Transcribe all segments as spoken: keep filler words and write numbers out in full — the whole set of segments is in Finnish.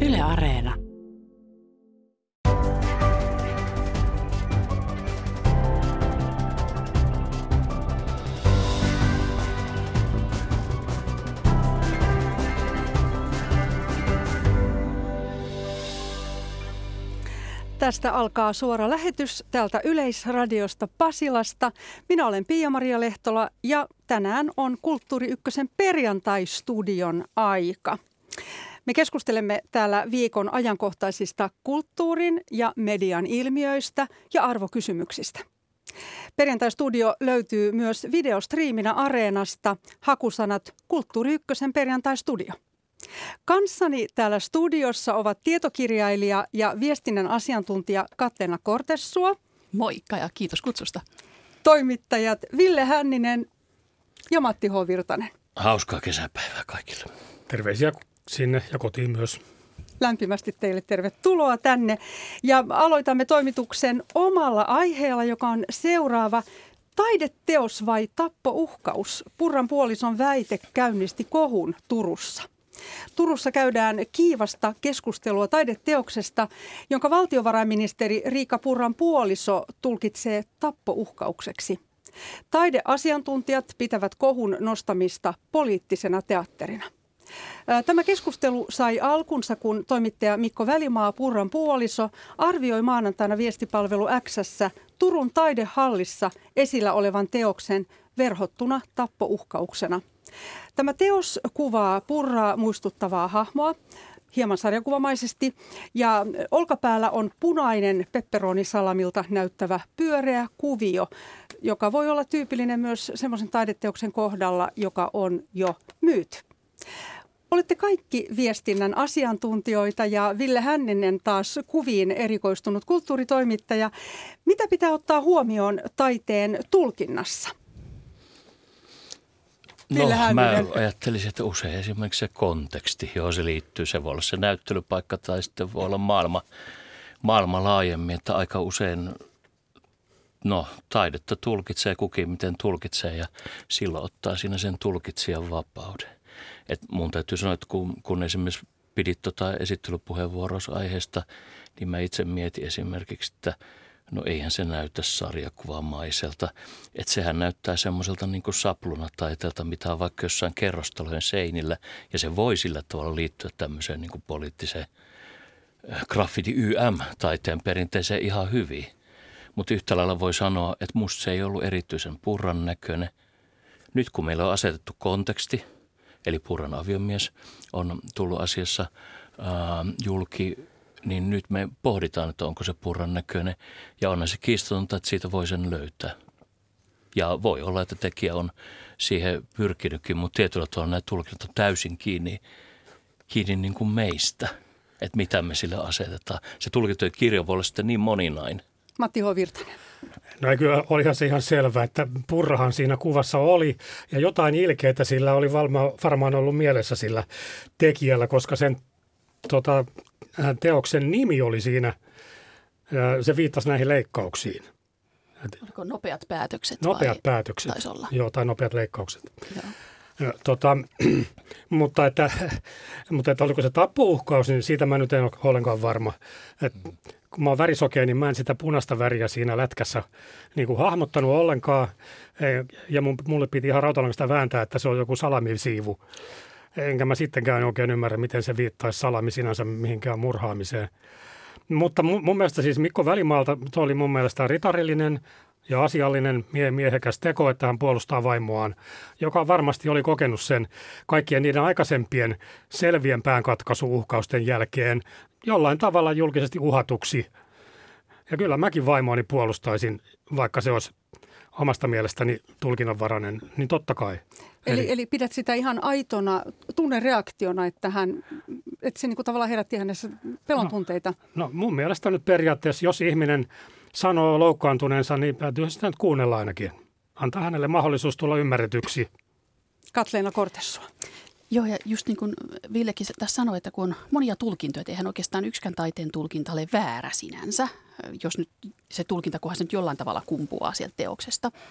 Yle Areena. Tästä alkaa suora lähetys täältä Yleisradiosta Pasilasta. Minä olen Pia-Maria Lehtola ja tänään on Kulttuuri Ykkösen perjantai-studion aika. Me keskustelemme täällä viikon ajankohtaisista kulttuurin ja median ilmiöistä ja arvokysymyksistä. Perjantai-studio löytyy myös videostriiminä Areenasta. Hakusanat Kulttuuri Ykkösen perjantai-studio. Kanssani täällä studiossa ovat tietokirjailija ja viestinnän asiantuntija Katleena Kortessua. Moikka ja kiitos kutsusta. Toimittajat Ville Hänninen ja Matti H. Virtanen. Hauskaa kesäpäivää kaikille. Terveisiä sinne ja kotiin myös. Lämpimästi teille tervetuloa tänne. Ja aloitamme toimituksen omalla aiheella, joka on seuraava. Taideteos vai tappouhkaus? Purran puolison väite käynnisti kohun Turussa. Turussa käydään kiivasta keskustelua taideteoksesta, jonka valtiovarainministeri Riikka Purran puoliso tulkitsee tappouhkaukseksi. Taideasiantuntijat pitävät kohun nostamista poliittisena teatterina. Tämä keskustelu sai alkunsa, kun toimittaja Mikko Välimaa, Purran puoliso, arvioi maanantaina viestipalvelu X:ssä Turun taidehallissa esillä olevan teoksen verhottuna tappouhkauksena. Tämä teos kuvaa Purraa muistuttavaa hahmoa, hieman sarjakuvamaisesti, ja olkapäällä on punainen pepperonisalamilta näyttävä pyöreä kuvio, joka voi olla tyypillinen myös semmoisen taideteoksen kohdalla, joka on jo myyty. Olette kaikki viestinnän asiantuntijoita ja Ville Hänninen taas kuviin erikoistunut kulttuuritoimittaja. Mitä pitää ottaa huomioon taiteen tulkinnassa? No, mä ajattelisin, että usein esimerkiksi se konteksti, johon se liittyy, se voi olla se näyttelypaikka tai sitten voi olla maailma, maailma laajemmin, että aika usein no, taidetta tulkitsee kukin, miten tulkitsee ja silloin ottaa siinä sen tulkitsijan vapauden. Et mun täytyy sanoa, että kun, kun esimerkiksi pidit tota esittelypuheenvuorossa aiheesta, niin mä itse mietin esimerkiksi, että no eihän se näytä sarjakuvamaiselta. Että sehän näyttää semmoiselta niin kuin saplunataiteelta, mitä on vaikka jossain kerrostalojen seinillä. Ja se voi sillä tavalla liittyä tämmöiseen niin kuin poliittiseen graffiti Y M-taiteen perinteeseen ihan hyvin. Mutta yhtä lailla voi sanoa, että musta se ei ollut erityisen Purran näköinen. Nyt kun meillä on asetettu konteksti, eli Purran aviomies on tullut asiassa ää, julki, niin nyt me pohditaan, että onko se Purran näköinen ja onhan se kiistatonta, että siitä voi sen löytää. Ja voi olla, että tekijä on siihen pyrkinytkin, mutta tietyllä tavalla nämä tulkinnat on täysin kiinni, kiinni niin kuin meistä, että mitä me sille asetetaan. Se tulkintojen kirjo voi olla sitten niin moninainen. Matti H. Virtanen. No kyllä olihan se ihan selvä, että Purrahan siinä kuvassa oli ja jotain ilkeitä sillä oli varmaan ollut mielessä sillä tekijällä, koska sen tota, teoksen nimi oli siinä, se viittasi näihin leikkauksiin. Oliko nopeat päätökset? Nopeat vai päätökset, taisi olla. Joo, tai nopeat leikkaukset. Joo. Tota, mutta, että, mutta että oliko se tappouhkaus, niin siitä mä nyt en ole ollenkaan varma. Et kun mä oon värisokea, niin mä en sitä punaista väriä siinä lätkässä niin kuin hahmottanut ollenkaan. Ja mun, mulle piti ihan rautalangasta vääntää, että se on joku salamisiivu. Enkä mä sittenkään oikein ymmärrä, miten se viittaisi salami sinänsä mihinkään murhaamiseen. Mutta mun, mun mielestä siis Mikko Välimaalta, se oli mun mielestä ritarillinen ja asiallinen mie- miehekäs teko, että hän puolustaa vaimoaan, joka varmasti oli kokenut sen kaikkien niiden aikaisempien selvien päänkatkaisu-uhkausten jälkeen jollain tavalla julkisesti uhatuksi. Ja kyllä mäkin vaimoani puolustaisin, vaikka se olisi omasta mielestäni tulkinnanvarainen, niin totta kai. Eli, eli, eli pidät sitä ihan aitona tunnereaktiona, että, hän, että se niin kuin tavallaan herätti hänessä pelon tunteita? No, no mun mielestä nyt periaatteessa, jos ihminen sanoo loukkaantuneensa, niin täytyy sitä nyt kuunnella ainakin. Antaa hänelle mahdollisuus tulla ymmärretyksi. Katleena Kortessua. Joo, ja just niin kuin Villekin tässä sanoi, että kun on monia tulkintoja, että eihän oikeastaan yksikään taiteen tulkinta ole väärä sinänsä, jos nyt se tulkinta, kunhan se nyt jollain tavalla kumpuaa sieltä teoksesta.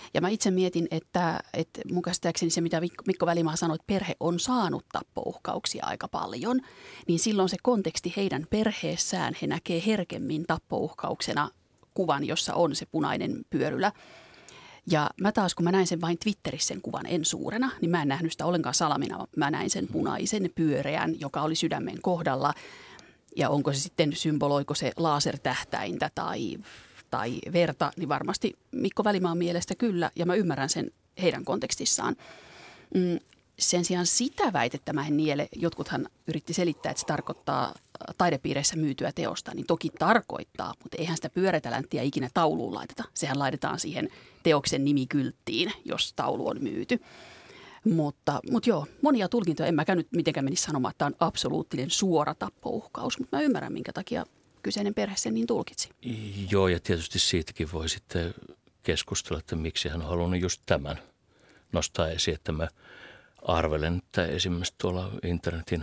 Ja mä itse mietin, että, että mun käsittääkseni se, mitä Mikko Välimaa sanoi, että perhe on saanut tappouhkauksia aika paljon, niin silloin se konteksti heidän perheessään, he näkee herkemmin tappouhkauksena kuvan, jossa on se punainen pyörylä. Ja mä taas, kun mä näin sen vain Twitterissä sen kuvan en suurena, niin mä en nähnyt sitä ollenkaan salamina. Mä näin sen punaisen pyöreän, joka oli sydämen kohdalla. Ja onko se sitten, symboloiko se lasertähtäintä tai, tai verta, niin varmasti Mikko Välimaan mielestä kyllä. Ja mä ymmärrän sen heidän kontekstissaan. Mm, sen sijaan sitä väitettä mä en niele. Jotkuthan yritti selittää, että se tarkoittaa taidepiireissä myytyä teosta, niin toki tarkoittaa, mutta eihän sitä pyöreätä länttiä ikinä tauluun laiteta. Sehän laitetaan siihen teoksen nimikylttiin, jos taulu on myyty. Mutta, mutta joo, monia tulkintoja. En mäkään nyt mitenkään menisi sanomaan, että tämä on absoluuttinen suora tappouhkaus, mutta mä ymmärrän, minkä takia kyseinen perhe sen niin tulkitsi. Joo, ja tietysti siitäkin voi sitten keskustella, että miksi hän on halunnut just tämän nostaa esiin, että mä arvelen, että esimerkiksi tuolla internetin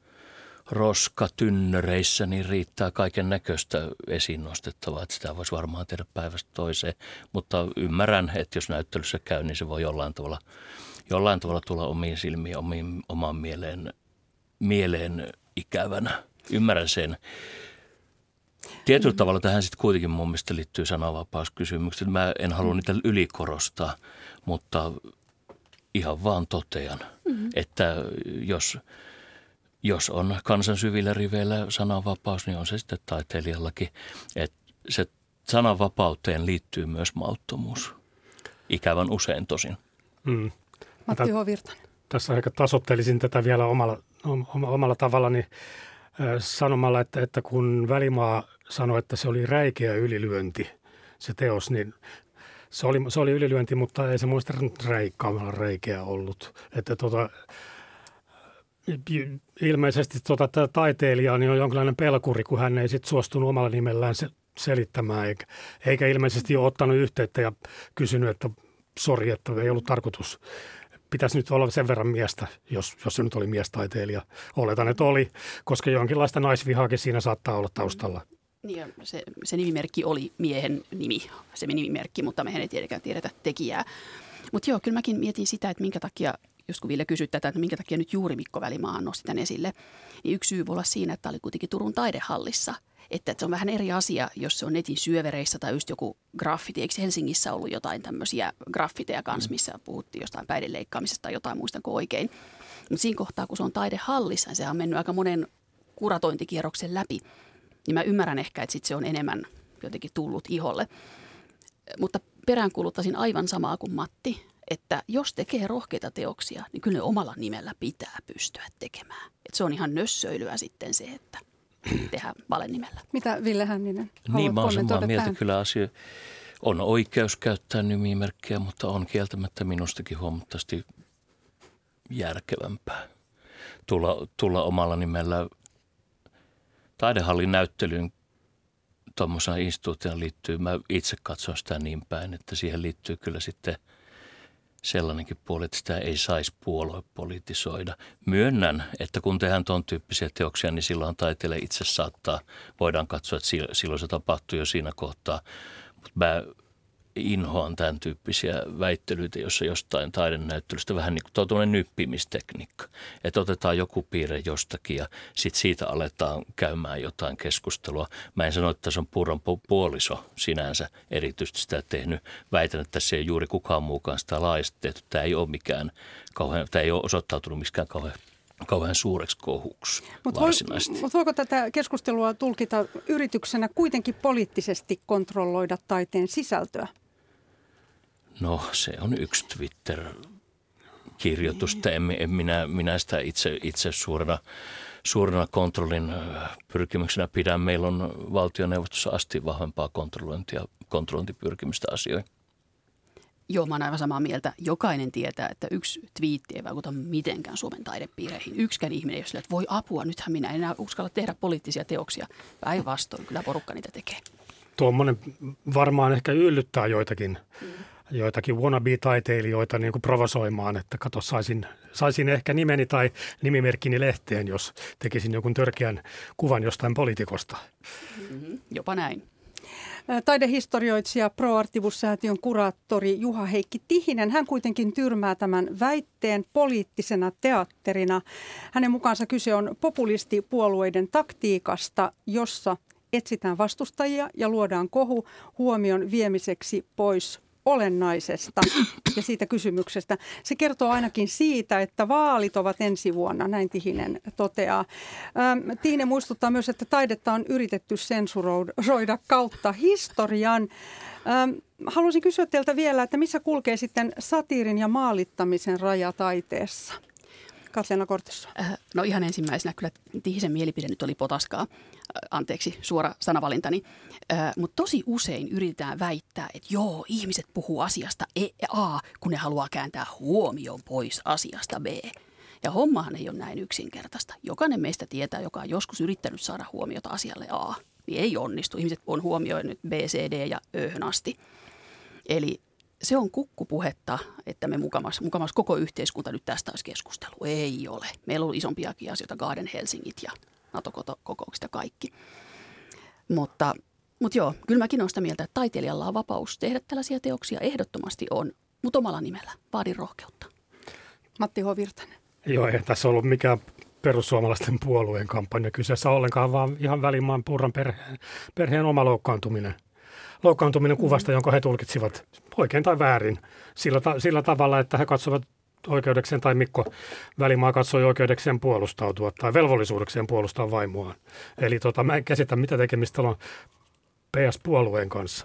roskatynnöreissä niin riittää kaiken näköistä esiin nostettavaa, että sitä voisi varmaan tehdä päivästä toiseen, mutta ymmärrän, että jos näyttelyssä käy, niin se voi jollain tavalla, jollain tavalla tulla omiin silmiin, omiin, omaan mieleen, mieleen ikävänä. Ymmärrän sen. Tietyllä mm. tavalla tähän sitten kuitenkin mun mielestä liittyy sananvapauskysymykset. Mä en halua niitä ylikorostaa, mutta ihan vaan totean, mm. että jos... Jos on kansan syvillä riveillä sananvapaus, niin on se sitten taiteilijallakin. Että se sananvapauteen liittyy myös mauttomuus. Ikävän usein tosin. Mm. Matti H-Virtanen. Tässä ehkä tasoittelisin tätä vielä omalla, omalla tavallani äh, sanomalla, että, että kun Välimaa sanoi, että se oli räikeä ylilyönti, se teos, niin se oli, se oli ylilyönti, mutta ei se muista räikkaamalla räikeä ollut. Että tota... Ilmeisesti tuota, tämä taiteilija niin on jonkinlainen pelkuri, kun hän ei sit suostunut omalla nimellään se, selittämään, eikä, eikä ilmeisesti ole ottanut yhteyttä ja kysynyt, että sori, että ei ollut tarkoitus. Pitäisi nyt olla sen verran miestä, jos, jos se nyt oli miestaiteilija. Oletan, että oli, koska jonkinlaista naisvihaakin siinä saattaa olla taustalla. Niin, se, se nimimerkki oli miehen nimi, se nimimerkki, mutta mehän ei tietenkään tiedetä tekijää. Mutta joo, kyllä mäkin mietin sitä, että minkä takia... Just kun Ville kysyi tätä, että minkä takia nyt juuri Mikko Välimaa nosti tämän esille, niin yksi syy voi olla siinä, että tämä oli kuitenkin Turun taidehallissa. Että, että se on vähän eri asia, jos se on netin syövereissä tai just joku graffiti. Eikö Helsingissä ollut jotain tämmöisiä graffiteja kanssa, missä puhuttiin jostain päihdeleikkaamisesta tai jotain, muistanko oikein. Mutta siinä kohtaa, kun se on taidehallissa, se on mennyt aika monen kuratointikierroksen läpi, niin mä ymmärrän ehkä, että sit se on enemmän jotenkin tullut iholle. Mutta peräänkuuluttaisin aivan samaa kuin Matti. Että jos tekee rohkeita teoksia, niin kyllä ne omalla nimellä pitää pystyä tekemään. Et se on ihan nössöilyä sitten se, että tehdään valenimellä. Mitä Ville Hänninen? Niin, mä oon samaa mieltä tähän? Kyllä asia. On oikeus käyttää nimimerkkejä, mutta on kieltämättä minustakin huomattavasti järkevämpää tulla, tulla omalla nimellä. Taidehallin näyttelyyn tuommoisena instituutiona liittyy, mä itse katson sitä niin päin, että siihen liittyy kyllä sitten sellainenkin puoli, että sitä ei saisi puoluepolitisoida. Myönnän, että kun tehdään tuon tyyppisiä teoksia, niin silloin taiteilija itse saattaa, voidaan katsoa, että silloin se tapahtuu jo siinä kohtaa. Mutta mä inhoan tämän tyyppisiä väittelyitä, jossa jostain taidenäyttelystä vähän niin kuin tuo nyppimistekniikka. Että otetaan joku piirre jostakin ja sitten siitä aletaan käymään jotain keskustelua. Mä en sano, että se on Purran puoliso sinänsä erityisesti sitä tehnyt. Väitän, että se ei juuri kukaan muukaan sitä laajasti tehty. Tämä ei ole mikään kauhean, tämä ei ole osoittautunut mikään kauhean kauhean suureksi kohuksi Mutta varsinaisesti. Mutta voiko tätä keskustelua tulkita yrityksenä kuitenkin poliittisesti kontrolloida taiteen sisältöä? No se on yksi Twitter-kirjoitus. En, en minä, minä sitä itse, itse suurena, suurena kontrollin pyrkimyksenä pidän. Meillä on valtioneuvostossa asti vahvempaa kontrollointia, kontrollointipyrkimystä asioihin. Joo, mä oon aivan samaa mieltä. Jokainen tietää, että yksi twiitti ei vaikuta mitenkään Suomen taidepiireihin. Yksikään ihminen ei ole sillä, että voi apua, nythän minä en enää uskalla tehdä poliittisia teoksia. Päinvastoin, kyllä porukka niitä tekee. Tuommoinen varmaan ehkä yllyttää joitakin, mm. joitakin wannabe-taiteilijoita niin kuin provosoimaan, että kato, saisin, saisin ehkä nimeni tai nimimerkkini lehteen, jos tekisin jonkun törkeän kuvan jostain poliitikosta. Mm-hmm. Jopa näin. Taidehistorioitsija ProArtibus-säätiön kuraattori Juha-Heikki Tihinen, hän kuitenkin tyrmää tämän väitteen poliittisena teatterina. Hänen mukaansa kyse on populistipuolueiden taktiikasta, jossa etsitään vastustajia ja luodaan kohu huomion viemiseksi pois olennaisesta ja siitä kysymyksestä. Se kertoo ainakin siitä, että vaalit ovat ensi vuonna, näin Tihinen toteaa. Ähm, Tihinen muistuttaa myös, että taidetta on yritetty sensuroida kautta historian. Ähm, haluaisin kysyä teiltä vielä, että missä kulkee sitten satiirin ja maalittamisen raja taiteessa? Katleena Kortesson. Äh, no ihan ensimmäisenä kyllä Tihisen mielipide nyt oli potaskaa. Äh, anteeksi, suora sanavalintani. Äh, Mutta tosi usein yritetään väittää, että joo, ihmiset puhuu asiasta e- A, kun ne haluaa kääntää huomion pois asiasta B. Ja hommahan ei ole näin yksinkertaista. Jokainen meistä tietää, joka on joskus yrittänyt saada huomiota asialle A, niin ei onnistu. Ihmiset on huomioinut B, C, D ja Ö:hön asti. Eli se on kukkupuhetta, että me mukamas, mukamas koko yhteiskunta nyt tästä olisi keskustelu. Ei ole. Meillä on isompiakin asioita, Garden Helsingit ja NATO-kokoukset ja kaikki. Mutta, mutta joo, kyllä mäkin olen sitä mieltä, että taiteilijalla on vapaus tehdä tällaisia teoksia. Ehdottomasti on, mutta omalla nimellä. Vaadin rohkeutta. Matti H. Virtanen. Joo, ei tässä ollut mikään perussuomalaisten puolueen kampanja kyseessä ollenkaan, vaan ihan Välimaan Purran perheen, perheen oma loukkaantuminen. Loukkaantuminen kuvasta, jonka he tulkitsivat oikein tai väärin sillä, ta- sillä tavalla, että he katsovat oikeudekseen tai Mikko Välimaa katsoi oikeudekseen puolustautua tai velvollisuudekseen puolustaa vaimoaan. Eli tota, mä en käsitä, mitä tekemistä on P S-puolueen kanssa.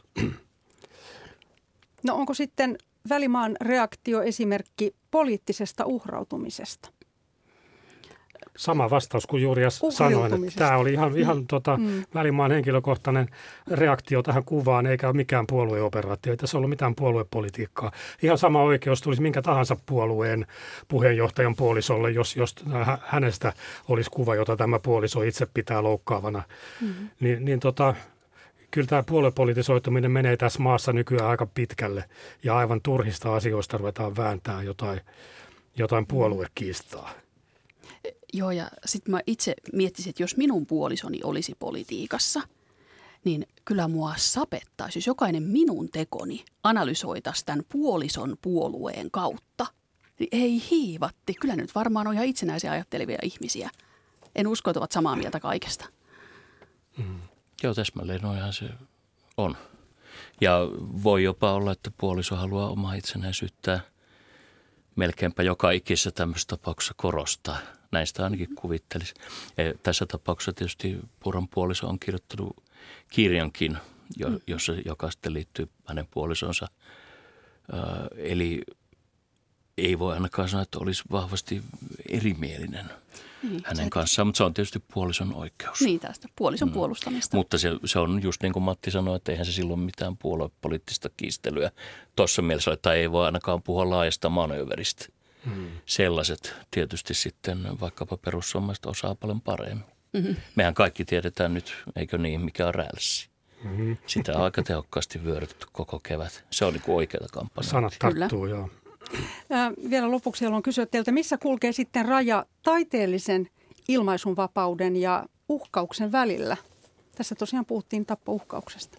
No onko sitten Välimaan reaktio esimerkki poliittisesta uhrautumisesta? Sama vastaus kuin juuri sanoin, että tämä oli ihan, ihan mm. tota, mm. Välimaan henkilökohtainen reaktio tähän kuvaan, eikä ole mikään puolueoperaatio. Ei tässä ollut mitään puoluepolitiikkaa. Ihan sama oikeus tulisi minkä tahansa puolueen puheenjohtajan puolisolle, jos, jos hänestä olisi kuva, jota tämä puoliso itse pitää loukkaavana. Mm. Niin, niin tota, kyllä tämä puoluepolitisoituminen menee tässä maassa nykyään aika pitkälle ja aivan turhista asioista ruvetaan vääntämään jotain, jotain puoluekiistaa. Joo, ja sitten mä itse miettisin, että jos minun puolisoni olisi politiikassa, niin kyllä mua sapettaisi, jos jokainen minun tekoni analysoitaisiin tämän puolison puolueen kautta. Niin ei hiivatti. Kyllä nyt varmaan on ihan itsenäisiä ajattelevia ihmisiä. En usko, että ovat samaa mieltä kaikesta. Mm. Joo, täsmälleen noihan se on. Ja voi jopa olla, että puoliso haluaa omaa itsenäisyyttää melkeinpä joka ikisessä tämmöisessä tapauksessa korostaa. Näistä ainakin kuvittelisi. Ja tässä tapauksessa tietysti Purran puoliso on kirjoittanut kirjankin, jo, jossa, joka sitten liittyy hänen puolisonsa. Äh, eli ei voi ainakaan sanoa, että olisi vahvasti erimielinen niin, hänen kanssaan, mutta se on tietysti puolison oikeus. Niin, tästä puolison mm. puolustamista. Mutta se, se on just niin kuin Matti sanoi, että eihän se silloin mitään puoluepoliittista kiistelyä tuossa mielessä ole, tai ei voi ainakaan puhua laajasta manööveristä. Hmm. Sellaiset tietysti sitten vaikkapa perussuomalaiset osaa paljon paremmin. Mm-hmm. Mehän kaikki tiedetään nyt, eikö niin, mikä on rälssi. Mm-hmm. Sitä on aika tehokkaasti vyörytetty koko kevät. Se on niin kuin oikeata kampanjaa. Sanat tarttuu, joo. Äh, vielä lopuksi haluan kysyä teiltä, missä kulkee sitten raja taiteellisen ilmaisunvapauden ja uhkauksen välillä? Tässä tosiaan puhuttiin tappouhkauksesta.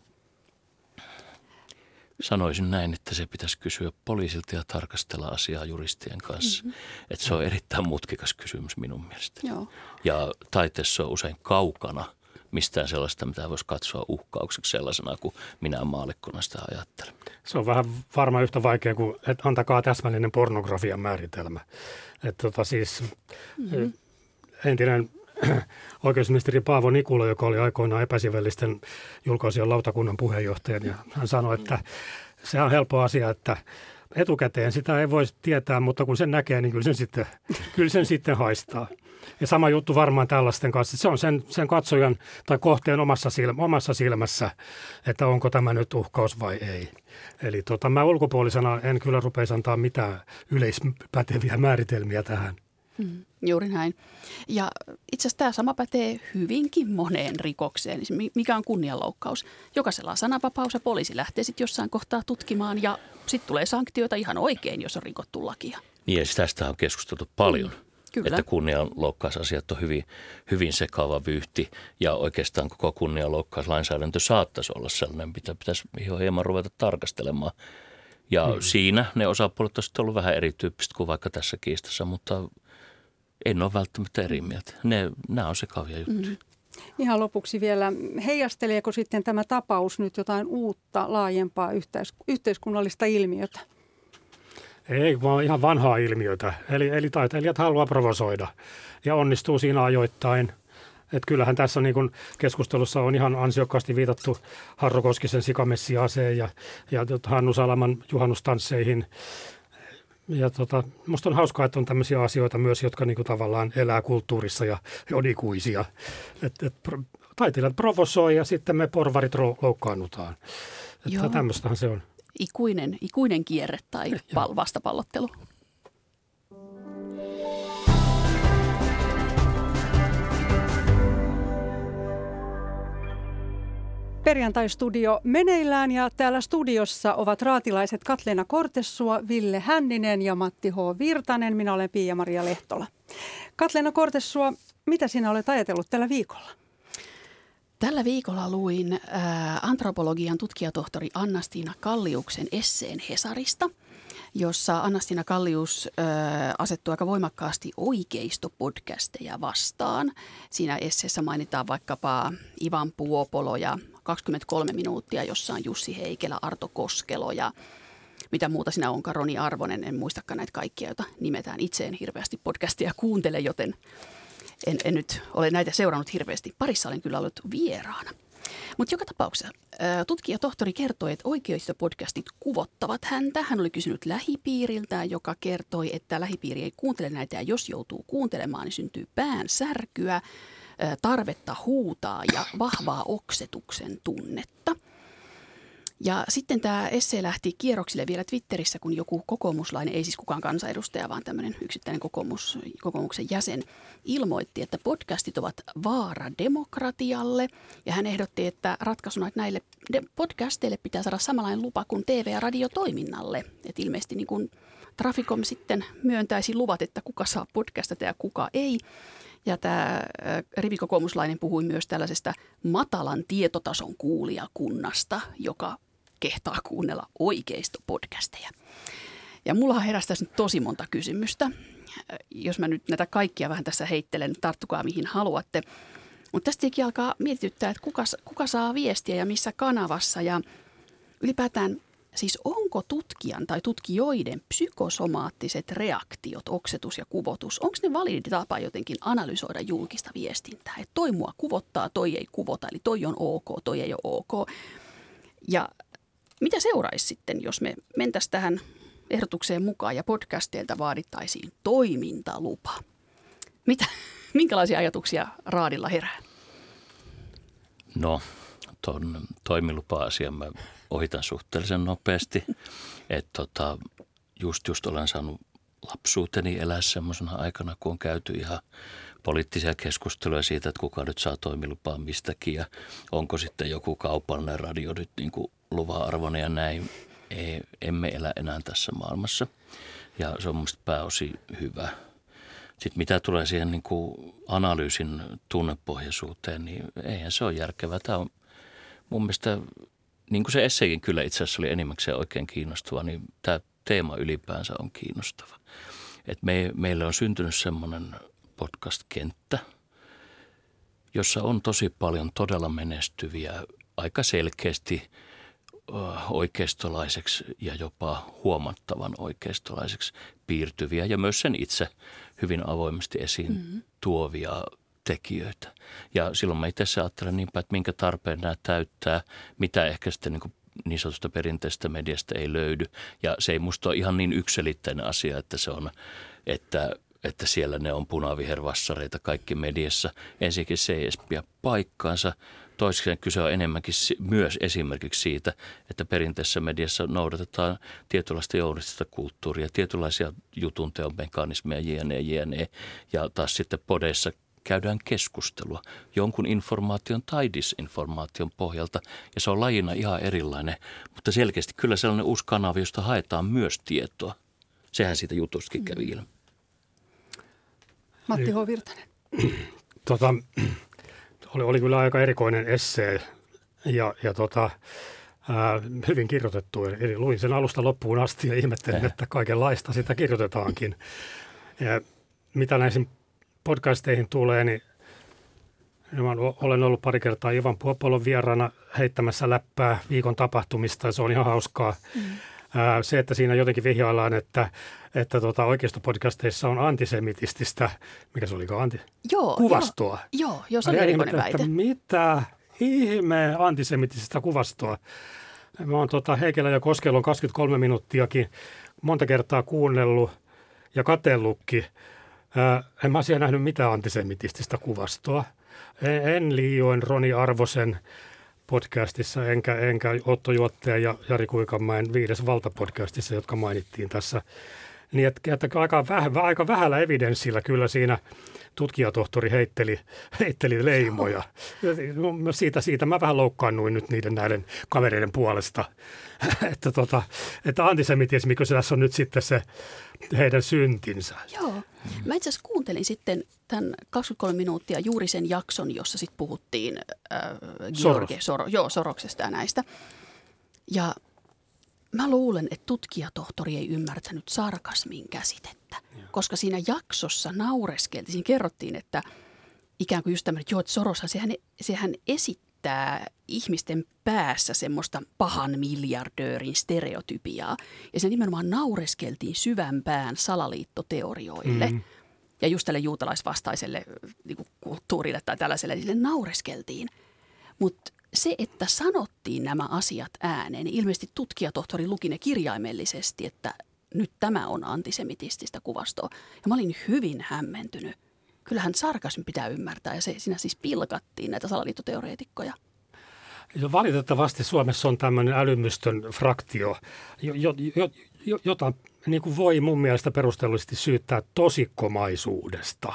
Sanoisin näin, että se pitäisi kysyä poliisilta ja tarkastella asiaa juristien kanssa. Mm-hmm. Että se on erittäin mutkikas kysymys minun mielestäni. Joo. Ja taiteessa on usein kaukana mistään sellaista, mitä voisi katsoa uhkaukseksi sellaisena, kuin minä maallikkona sitä ajattelen. Se on vähän varmaan yhtä vaikea kuin, että antakaa täsmällinen pornografian määritelmä. Että tota siis mm-hmm. entinen oikeusministeri Paavo Nikula, joka oli aikoinaan epäsivellisten julkaisijan lautakunnan puheenjohtaja, ja hän sanoi, että se on helppo asia, että etukäteen sitä ei voi tietää, mutta kun sen näkee, niin kyllä sen sitten, kyllä sen sitten haistaa. Ja sama juttu varmaan tällaisten kanssa. Se on sen, sen katsojan tai kohteen omassa, silmä, omassa silmässä, että onko tämä nyt uhkaus vai ei. Eli tota, mä ulkopuolisena en kyllä rupeisi antaa mitään yleispäteviä määritelmiä tähän. Mm, juuri näin. Ja itse asiassa tämä sama pätee hyvinkin moneen rikokseen. Mikä on kunnianloukkaus? Jokaisella on sananvapaus ja poliisi lähtee sitten jossain kohtaa tutkimaan ja sitten tulee sanktioita ihan oikein, jos on rikottu lakia. Niin ja tästä on keskusteltu paljon. Mm. Kyllä. Että kunnianloukkausasiat on hyvin, hyvin sekaava vyyhti ja oikeastaan koko kunnianloukkauslainsäädäntö saattaisi olla sellainen, mitä pitäisi hieman ruveta tarkastelemaan. Ja hmm. siinä ne osapuolet olisivat ollut vähän erityyppiset kuin vaikka tässä kiistassa, mutta en ole välttämättä eri mieltä. Ne, nämä on sekavia juttuja. Hmm. Ihan lopuksi vielä, heijasteleeko sitten tämä tapaus nyt jotain uutta, laajempaa yhteis- yhteiskunnallista ilmiötä? Ei, vaan ihan vanhaa ilmiötä. Eli, eli taiteilijat haluaa provosoida ja onnistuu siinä ajoittain. Et kyllähän tässä niin kun keskustelussa on ihan ansiokkaasti viitattu Harro Koskisen Sikamessiaaseen ja, ja Hannu Salaman juhannustansseihin. Ja tota, musta on hauskaa, että on tämmöisiä asioita myös, jotka niin kuin tavallaan elää kulttuurissa ja on ikuisia. Et, et, taiteilijat provosoi ja sitten me porvarit loukkaannutaan. Että tämmöistähän se on. Ikuinen, ikuinen kierre tai pal- vastapallottelu. Perjantai-studio meneillään ja täällä studiossa ovat raatilaiset Katleena Kortessua, Ville Hänninen ja Matti H. Virtanen. Minä olen Pia-Maria Lehtola. Katleena Kortessua, mitä sinä olet ajatellut tällä viikolla? Tällä viikolla luin äh, antropologian tutkijatohtori Anna-Stiina Kalliuksen esseen Hesarista, jossa Anna-Stiina Kallius äh, asettuu aika voimakkaasti oikeistopodcasteja vastaan. Siinä esseessä mainitaan vaikkapa Ivan Puopolo ja kaksikymmentäkolme minuuttia, jossa on Jussi Heikelä, Arto Koskelo ja mitä muuta siinä onkaan, Roni Arvonen. En muistakaan näitä kaikkia, joita nimetään. Itse en hirveästi podcastia kuuntele, joten en, en nyt ole näitä seurannut hirveästi. Parissa olen kyllä ollut vieraana. Mutta joka tapauksessa tutkija tohtori kertoi, että oikeistopodcastit kuvottavat häntä. Hän oli kysynyt lähipiiriltä, joka kertoi, että lähipiiri ei kuuntele näitä ja jos joutuu kuuntelemaan, niin syntyy päänsärkyä, tarvetta huutaa ja vahvaa oksetuksen tunnetta. Ja sitten tämä essee lähti kierroksille vielä Twitterissä, kun joku kokoomuslainen, ei siis kukaan kansanedustaja, vaan tämmöinen yksittäinen kokoomus, kokoomuksen jäsen, ilmoitti, että podcastit ovat vaara demokratialle. Ja hän ehdotti, että ratkaisuna, että näille podcasteille pitää saada samanlainen lupa kuin T V- ja radiotoiminnalle. Että ilmeisesti niin kuin Traficom sitten myöntäisi luvat, että kuka saa podcastata ja kuka ei. Ja tämä rivikokoomuslainen puhui myös tällaisesta matalan tietotason kuulijakunnasta, joka kehtaa kuunnella oikeistopodcasteja. Ja mullahan heräsi tässä nyt tosi monta kysymystä. Jos mä nyt näitä kaikkia vähän tässä heittelen, tarttukaa mihin haluatte. Mutta tästäkin alkaa mietityttää, että kuka, kuka saa viestiä ja missä kanavassa. Ja ylipäätään siis onko tutkijan tai tutkijoiden psykosomaattiset reaktiot, oksetus ja kuvotus, onko ne validi tapa jotenkin analysoida julkista viestintää? Että toi mua kuvottaa, toi ei kuvota, eli toi on ok, toi ei ole ok. Ja mitä seuraisi sitten, jos me mentäisiin tähän ehdotukseen mukaan ja podcasteilta vaadittaisiin toimintalupa? Mitä, minkälaisia ajatuksia Raadilla herää? No, tuon toimilupa-asian mä ohitan suhteellisen nopeasti. Että tota, just, just olen saanut lapsuuteni elää semmoisena aikana, kun on käyty ihan poliittisia keskusteluja siitä, että kuka nyt saa toimilupaa mistäkin ja onko sitten joku kaupallinen radio nyt niin kuin luva-arvoinen ja näin. Ei, emme elä enää tässä maailmassa ja se on mielestäni pääosin hyvä. Sitten mitä tulee siihen niin kuin analyysin tunnepohjaisuuteen, niin eihän se ole järkevää. Tämä on mun mielestä, niin kuin se esseekin kyllä itse asiassa oli enimmäkseen oikein kiinnostava, niin tämä teema ylipäänsä on kiinnostava. Et me, meille on syntynyt semmoinen podcast-kenttä, jossa on tosi paljon todella menestyviä, aika selkeästi oikeistolaiseksi ja jopa huomattavan oikeistolaiseksi piirtyviä ja myös sen itse hyvin avoimesti esiin mm-hmm. tuovia tekijöitä. Ja silloin mä itse ajattelen niinpä, että minkä tarpeen nämä täyttää, mitä ehkä sitten niin, niin sanotusta perinteistä mediasta ei löydy. Ja se ei musta ole ihan niin yksiselitteinen asia, että se on, että, että siellä ne on punavihervassareita kaikki mediassa. Ensinnäkin se ei edes pidä paikkaansa. Toiseksi kyse on enemmänkin myös esimerkiksi siitä, että perinteisessä mediassa noudatetaan tietynlaista journalistista kulttuuria, tietynlaisia jutunteon mekanismeja, jne, jne. Ja taas sitten podeissa käydään keskustelua jonkun informaation tai disinformaation pohjalta, ja se on lajina ihan erilainen, mutta selkeästi kyllä sellainen uusi kanava, josta haetaan myös tietoa. Sehän siitä jutustakin kävi ilmi. Matti H. Virtanen? Tota, oli, oli kyllä aika erikoinen essee ja, ja tota, ää, hyvin kirjoitettu. Eli luin sen alusta loppuun asti ja ihmettelin, että kaikenlaista sitä kirjoitetaankin. Ja mitä näihin podcasteihin tulee, niin olen ollut pari kertaa Ivan Puopolon vieraana heittämässä läppää viikon tapahtumista ja se on ihan hauskaa. Mm. Se, että siinä jotenkin vihjaillaan, että, että tota, oikeistopodcasteissa on antisemitististä, mikä se olikaan, anti, joo, kuvastoa. Joo, joo, joo se on erikoinen väite. Että mitä ihme antisemitististä kuvastoa. Mä oon tota, Heikelä ja Koskelon kaksikymmentäkolme minuuttiakin monta kertaa kuunnellut ja katsellutkin. Ää, en mä asiaa nähnyt mitään antisemitististä kuvastoa. En, en liioin Roni Arvosen podcastissa, enkä, enkä Otto Juotteen ja Jari Kuikanmäen Viides valta-podcastissa, jotka mainittiin tässä. Niin, että, että aika, väh, aika vähällä evidenssillä kyllä siinä tutkijatohtori heitteli, heitteli leimoja. Siitä, siitä mä vähän loukkaannuin nyt niiden näiden kavereiden puolesta, että, tota, että antisemitismi, kun se tässä on nyt sitten se heidän syntinsä. Joo. Mä itse asiassa kuuntelin sitten tämän kaksikymmentäkolme minuuttia juuri sen jakson, jossa sitten puhuttiin äh, George Soro, joo, Soroksesta ja näistä. Ja mä luulen, että tutkijatohtori ei ymmärtänyt sarkasmin käsitettä, ja. koska siinä jaksossa naureskeltiin, siinä kerrottiin, että ikään kuin just tämmöinen, että joo, että Soroshan, sehän, sehän esittää ihmisten päässä semmoista pahan miljardöörin stereotypiaa. Ja se nimenomaan naureskeltiin syvän pään salaliittoteorioille. Mm. Ja just tälle juutalaisvastaiselle niin kuin kulttuurille tai tällaiselle sille naureskeltiin. Mutta se, että sanottiin nämä asiat ääneen, niin ilmeisesti tutkijatohtori luki ne kirjaimellisesti, että nyt tämä on antisemitististä kuvastoa. Ja mä olin hyvin hämmentynyt. Kyllähän sarkasmi pitää ymmärtää ja se, siinä siis pilkattiin näitä salaliittoteoreetikkoja. Valitettavasti Suomessa on tämmöinen älymystön fraktio, jo, jo, jo, jota niin kuin voi mun mielestä perustellisesti syyttää tosikkomaisuudesta.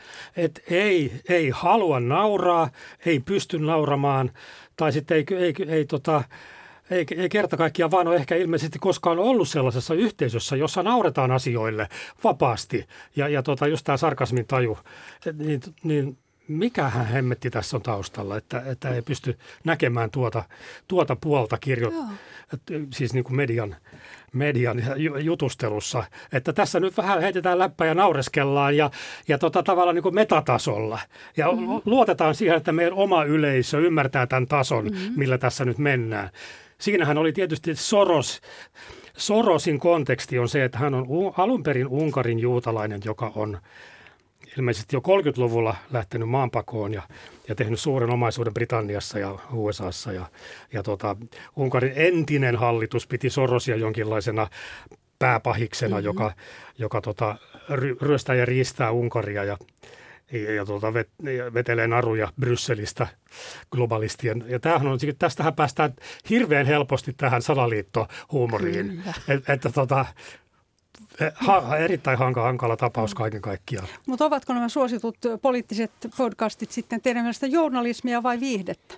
Et ei, ei halua nauraa, ei pysty nauramaan tai sitten ei, ei, ei, tota, ei, ei kerta kaikkiaan vaan ole ehkä ilmeisesti koskaan ollut sellaisessa yhteisössä, jossa nauretaan asioille vapaasti ja, ja tota, just tämä sarkasmin taju, niin, niin mikähän hemmetti tässä on taustalla, että, että ei pysty näkemään tuota, tuota puolta kirjo, siis niin kuin median, median jutustelussa. Että tässä nyt vähän heitetään läppää ja naureskellaan ja, ja tota, tavallaan niin kuin metatasolla. Ja mm-hmm. luotetaan siihen, että meidän oma yleisö ymmärtää tämän tason, mm-hmm. millä tässä nyt mennään. Siinähän oli tietysti Soros. Sorosin konteksti on se, että hän on alun perin Unkarin juutalainen, joka on ilmeisesti jo kolmekymmentäluvulla lähtenyt maanpakoon ja, ja tehnyt suuren omaisuuden Britanniassa ja U S A:ssa. Ja, ja tota, Unkarin entinen hallitus piti Sorosia jonkinlaisena pääpahiksena, mm-hmm. joka, joka tota, ry, ryöstää ja riistää Unkaria ja, ja, ja tota, vet, vetelee naruja Brysselistä globalistien. Ja tämähän on, tästähän päästään hirveän helposti tähän salaliittohuumoriin. Että et, tota, Ha, erittäin hankala, hankala tapaus kaiken kaikkiaan. Mutta ovatko nämä suositut poliittiset podcastit sitten teidän mielestä journalismia vai viihdettä?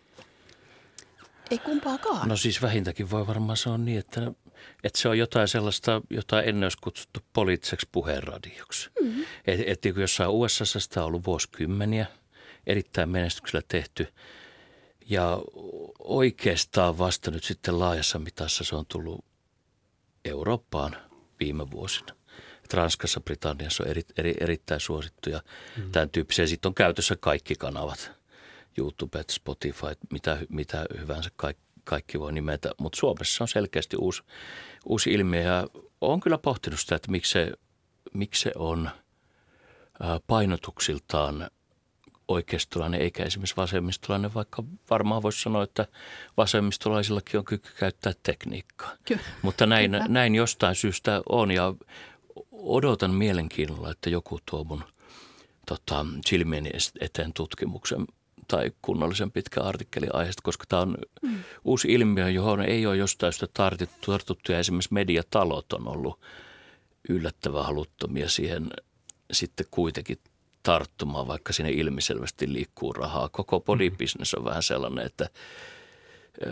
Ei kumpaakaan. No siis vähintäänkin voi varmaan sanoa niin, että, että se on jotain sellaista, jota ennen olisi kutsuttu poliittiseksi puheenradioksi. Mm-hmm. Että et, jossain U S A:ssa sitä on ollut vuosikymmeniä, erittäin menestyksellä tehty. Ja oikeastaan vasta nyt sitten laajassa mitassa se on tullut Eurooppaan viime vuosina. Että Ranskassa, Britanniassa on eri, eri, erittäin suosittuja mm. tämän tyyppisiä. Sitten on käytössä kaikki kanavat, YouTube, Spotify, mitä, mitä hyvänsä kaikki, kaikki voi nimetä. Mutta Suomessa on selkeästi uusi, uusi ilmiö ja olen kyllä pohtinut sitä, että miksi se, miksi se on painotuksiltaan oikeistolainen eikä esimerkiksi vasemmistolainen, vaikka varmaan voisi sanoa, että vasemmistolaisillakin on kyky käyttää tekniikkaa. Kyllä. Mutta näin, näin jostain syystä on ja odotan mielenkiinnolla, että joku tuo mun tota, silmieni eteen tutkimuksen tai kunnollisen pitkä artikkeli aiheesta, koska tämä on mm. uusi ilmiö, johon ei ole jostain syystä tartuttu ja esimerkiksi mediatalot on ollut yllättävän haluttomia siihen sitten kuitenkin tarttumaan, vaikka sinne ilmiselvästi liikkuu rahaa. Koko bodybisnes on vähän sellainen, että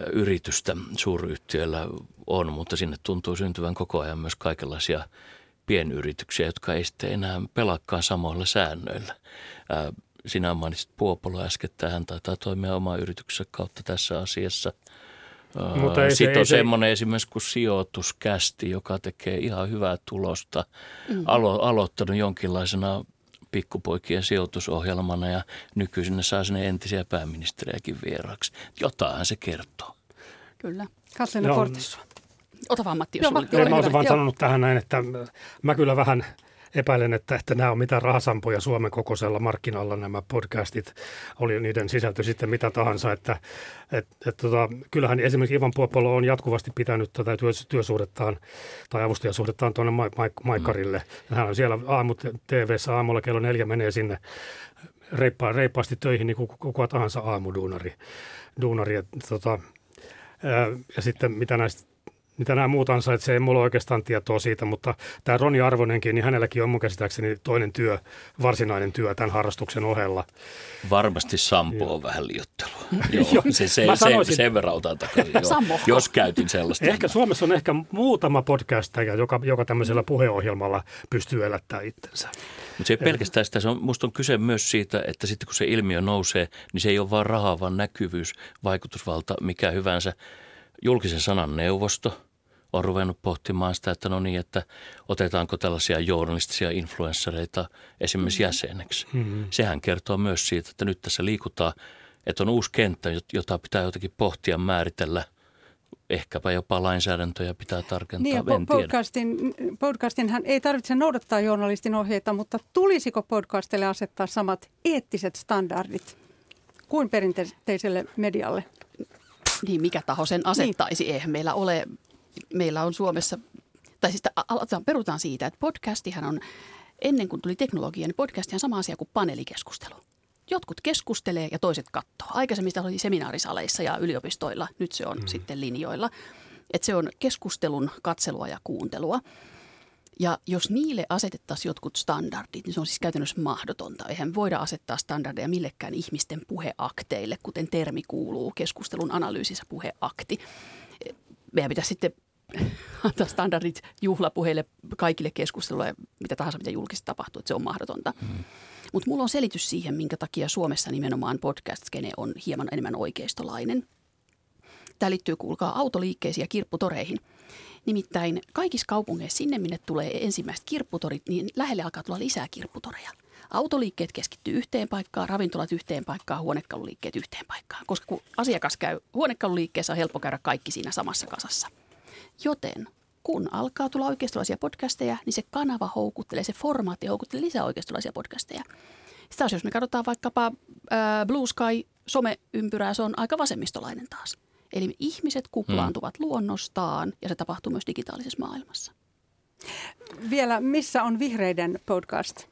yritystä suuryhtiöillä on, mutta sinne tuntuu syntyvän koko ajan myös kaikenlaisia pienyrityksiä, jotka ei sitten enää pelaakaan samoilla säännöillä. Ää, sinä mainitsit Puopolo äskettäin, hän taitaa toimia oman yrityksensä kautta tässä asiassa. Mutta ei sitten se, on semmoinen se... esimerkiksi kuin Sijoituskästi, joka tekee ihan hyvää tulosta, mm. Alo- aloittanut jonkinlaisena pikkupoikien sijoitusohjelmana ja nykyisin ne saa sinne entisiä pääministeriäkin vieraaksi. Jotain se kertoo. Kyllä. Katlina Kortissuo. Ota vaan Matti, jos Joo, sulle. Mä olisin vaan sanonut tähän näin, että mä kyllä vähän epäilen, että, että nämä on mitään rahasampoja Suomen kokoisella markkinalla nämä podcastit, oli niiden sisältö sitten mitä tahansa. Että, et, et, tota, kyllähän esimerkiksi Ivan Puopolo on jatkuvasti pitänyt tätä työs, työsuhdettaan tai avustajasuhdettaan tuonne ma, ma, Maikkarille. Hän on siellä aamu T V:ssä aamulla kello neljä menee sinne reippaa, reippaasti töihin niin kuin kuka tahansa aamuduunari. Duunari, et, tota, ää, ja sitten mitä näistä mitä nämä muut ansaitsee, ei mulla oikeastaan tietoa siitä, mutta tämä Roni Arvonenkin, niin hänelläkin on mun käsittääkseni toinen työ, varsinainen työ tämän harrastuksen ohella. Varmasti Sampo on vähän liioittelua. Joo, se, se, sanoisin, sen verran otan takaisin, joo, jos käytin sellaista. Ehkä Suomessa on ehkä muutama podcastaja, joka, joka tämmöisellä puheohjelmalla pystyy elättämään itsensä. Mutta se ei pelkästään sitä, se on, musta on kyse myös siitä, että sitten kun se ilmiö nousee, niin se ei ole vaan raha, vaan näkyvyys, vaikutusvalta, mikä hyvänsä. Julkisen sanan neuvosto on ruvennut pohtimaan sitä, että no niin, että otetaanko tällaisia journalistisia influenssereita esimerkiksi jäseneksi. Mm-hmm. Sehän kertoo myös siitä, että nyt tässä liikutaan, että on uusi kenttä, jota pitää jotenkin pohtia, määritellä. Ehkäpä jopa lainsäädäntöjä pitää tarkentaa, niin, en po- podcastin, podcastinhan ei tarvitse noudattaa journalistin ohjeita, mutta tulisiko podcastille asettaa samat eettiset standardit kuin perinteiselle medialle? Niin, mikä taho sen asettaisi? Niin. Eihän meillä ole, meillä on Suomessa, tai siis aloitetaan, perutaan siitä, että podcastihan on, ennen kuin tuli teknologia, niin podcastihan on sama asia kuin paneelikeskustelu. Jotkut keskustelee ja toiset katsoo. Aikaisemmin sitä oli seminaarisaleissa ja yliopistoilla, nyt se on mm. sitten linjoilla. Että se on keskustelun katselua ja kuuntelua. Ja jos niille asetettaisiin jotkut standardit, niin se on siis käytännössä mahdotonta. Eihän voida asettaa standardeja millekään ihmisten puheakteille, kuten termi kuuluu keskustelun analyysissä puheakti. Meidän pitäisi sitten antaa standardit juhlapuheille kaikille keskusteluille ja mitä tahansa, mitä julkisesti tapahtuu, että se on mahdotonta. Hmm. Mutta mulla on selitys siihen, minkä takia Suomessa nimenomaan podcast-skene on hieman enemmän oikeistolainen. Tämä liittyy, kuulkaa, autoliikkeisiin ja kirpputoreihin. Nimittäin kaikissa kaupungeissa sinne, minne tulee ensimmäiset kirpputorit, niin lähelle alkaa tulla lisää kirpputoreja. Autoliikkeet keskittyy yhteen paikkaan, ravintolat yhteen paikkaan, huonekaluliikkeet yhteen paikkaan. Koska kun asiakas käy huonekaluliikkeessä, on helppo käydä kaikki siinä samassa kasassa. Joten kun alkaa tulla oikeistolaisia podcasteja, niin se kanava houkuttelee, se formaatti houkuttelee lisää oikeistolaisia podcasteja. Sitten taas jos me katsotaan vaikkapa ää, Blue Sky someympyrää, se on aika vasemmistolainen taas. Eli ihmiset kuplaantuvat hmm. luonnostaan ja se tapahtuu myös digitaalisessa maailmassa. Vielä, missä on vihreiden podcast?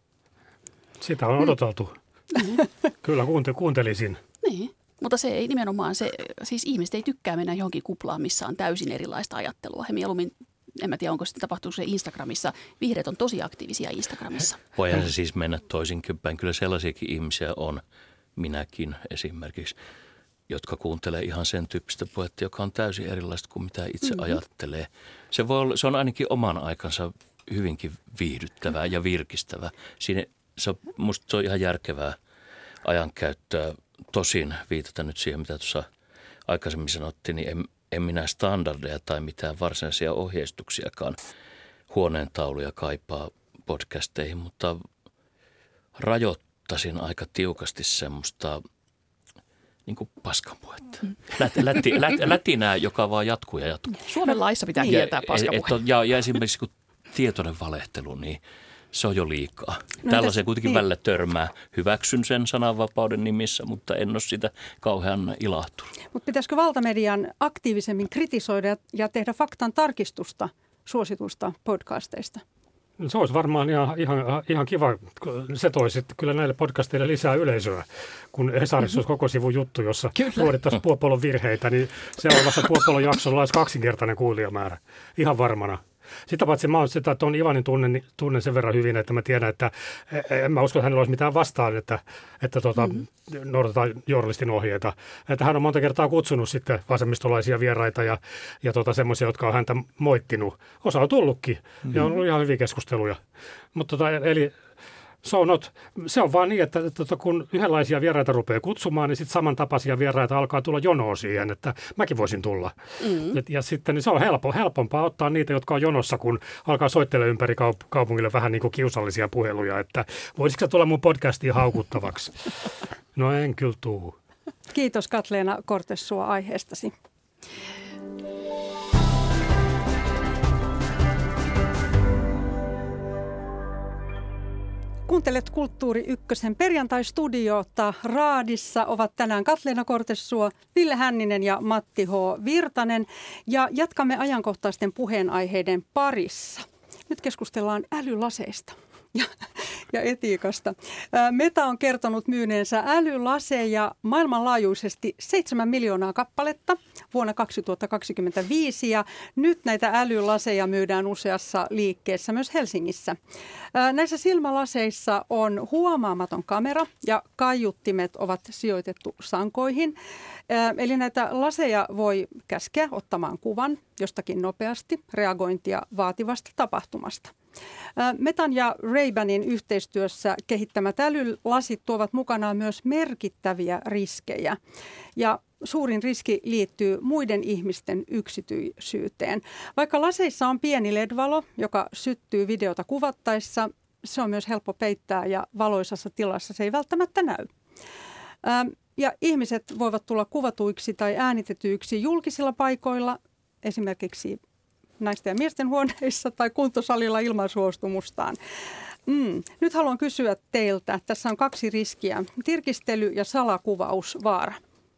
Sitä on odoteltu. Mm. Kyllä kuunte, kuuntelisin. Niin, mutta se ei nimenomaan, se, siis ihmiset ei tykkää mennä johonkin kuplaan, missä on täysin erilaista ajattelua. He mieluummin, en mä tiedä onko sitten tapahtuu se Instagramissa, vihreät on tosi aktiivisia Instagramissa. Voihan se siis mennä toisinkin päin. Kyllä sellaisiakin ihmisiä on, minäkin esimerkiksi, jotka kuuntelee ihan sen tyyppistä puhetta, joka on täysin erilaista kuin mitä itse mm-hmm. ajattelee. Se, voi olla, se on ainakin oman aikansa hyvinkin viihdyttävää ja virkistävää. Siinä se on, musta se on ihan järkevää ajankäyttöä. Tosin viitata nyt siihen, mitä tuossa aikaisemmin sanottiin, niin en, en minä standardeja tai mitään varsinaisia ohjeistuksiakaan huoneentauluja kaipaa podcasteihin, mutta rajoittaisin aika tiukasti semmoista niin kuin paskanpuhetta. Läti, läti, läti, lätinää, joka vaan jatkuu ja jatkuu. Suomen laissa pitää kieltää paskanpuhe. Ja, ja esimerkiksi kun tietoinen valehtelu, niin se on jo liikaa. No, tällaisen kuitenkin niin. välillä törmää. Hyväksyn sen sananvapauden nimissä, mutta en ole sitä kauhean ilahtunut. Mutta pitäisikö valtamedian aktiivisemmin kritisoida ja tehdä faktan tarkistusta suositusta podcasteista? Se olisi varmaan ihan, ihan, ihan kiva. Se toisi kyllä näille podcasteille lisää yleisöä. Kun Hesarissa olisi koko sivun juttu, jossa luodittaisiin Puopolon virheitä, niin seuraavassa Puopolon jaksolla olisi kaksinkertainen kuulijamäärä. Ihan varmana. Sitä paitsi mä oon sitä tuon Ivanin tunnen, tunnen sen verran hyvin, että mä tiedän, että en mä usko, että hänellä olisi mitään vastaan, että, että tuota, mm-hmm. noudatetaan journalistin ohjeita. Että hän on monta kertaa kutsunut sitten vasemmistolaisia vieraita ja, ja tuota, semmoisia, jotka on häntä moittinut. Osa on tullutkin mm-hmm. ja on ollut ihan hyviä keskusteluja. Mutta tota, eli se on, not, se on vaan niin, että, että, että kun yhdenlaisia vieraita rupeaa kutsumaan, niin sitten samantapaisia vieraita alkaa tulla jonoon siihen, että mäkin voisin tulla. Mm. Et, ja sitten niin se on helpo, helpompaa ottaa niitä, jotka on jonossa, kun alkaa soittelemaan ympäri kaup- kaupungille vähän niin kuin kiusallisia puheluja, että voisitko sä tulla mun podcastiin haukuttavaksi? No en kyllä tuu. Kiitos Katleena Cortes sua aiheestasi. Kuuntelet Kulttuuri Ykkösen perjantai-studiota. Raadissa ovat tänään Katleena Cortessuo, Ville Hänninen ja Matti H. Virtanen. Ja jatkamme ajankohtaisten puheenaiheiden parissa. Nyt keskustellaan älylaseista ja, ja etiikasta. Meta on kertonut myyneensä älylaseja maailmanlaajuisesti seitsemän miljoonaa kappaletta vuonna kaksituhattakaksikymmentäviisi ja nyt näitä älylaseja myydään useassa liikkeessä myös Helsingissä. Näissä silmälaseissa on huomaamaton kamera ja kaiuttimet ovat sijoitettu sankoihin. Eli näitä laseja voi käskeä ottamaan kuvan jostakin nopeasti reagointia vaativasta tapahtumasta. Metan ja Ray-Banin yhteistyössä kehittämät älylasit tuovat mukanaan myös merkittäviä riskejä. Ja suurin riski liittyy muiden ihmisten yksityisyyteen. Vaikka laseissa on pieni L E D-valo, joka syttyy videota kuvattaessa, se on myös helppo peittää ja valoisassa tilassa se ei välttämättä näy. Ja ihmiset voivat tulla kuvatuiksi tai äänitetyiksi julkisilla paikoilla, esimerkiksi naisten ja miesten huoneissa tai kuntosalilla ilman suostumustaan. Mm. Nyt haluan kysyä teiltä. Tässä on kaksi riskiä. Tirkistely ja salakuvausvaara.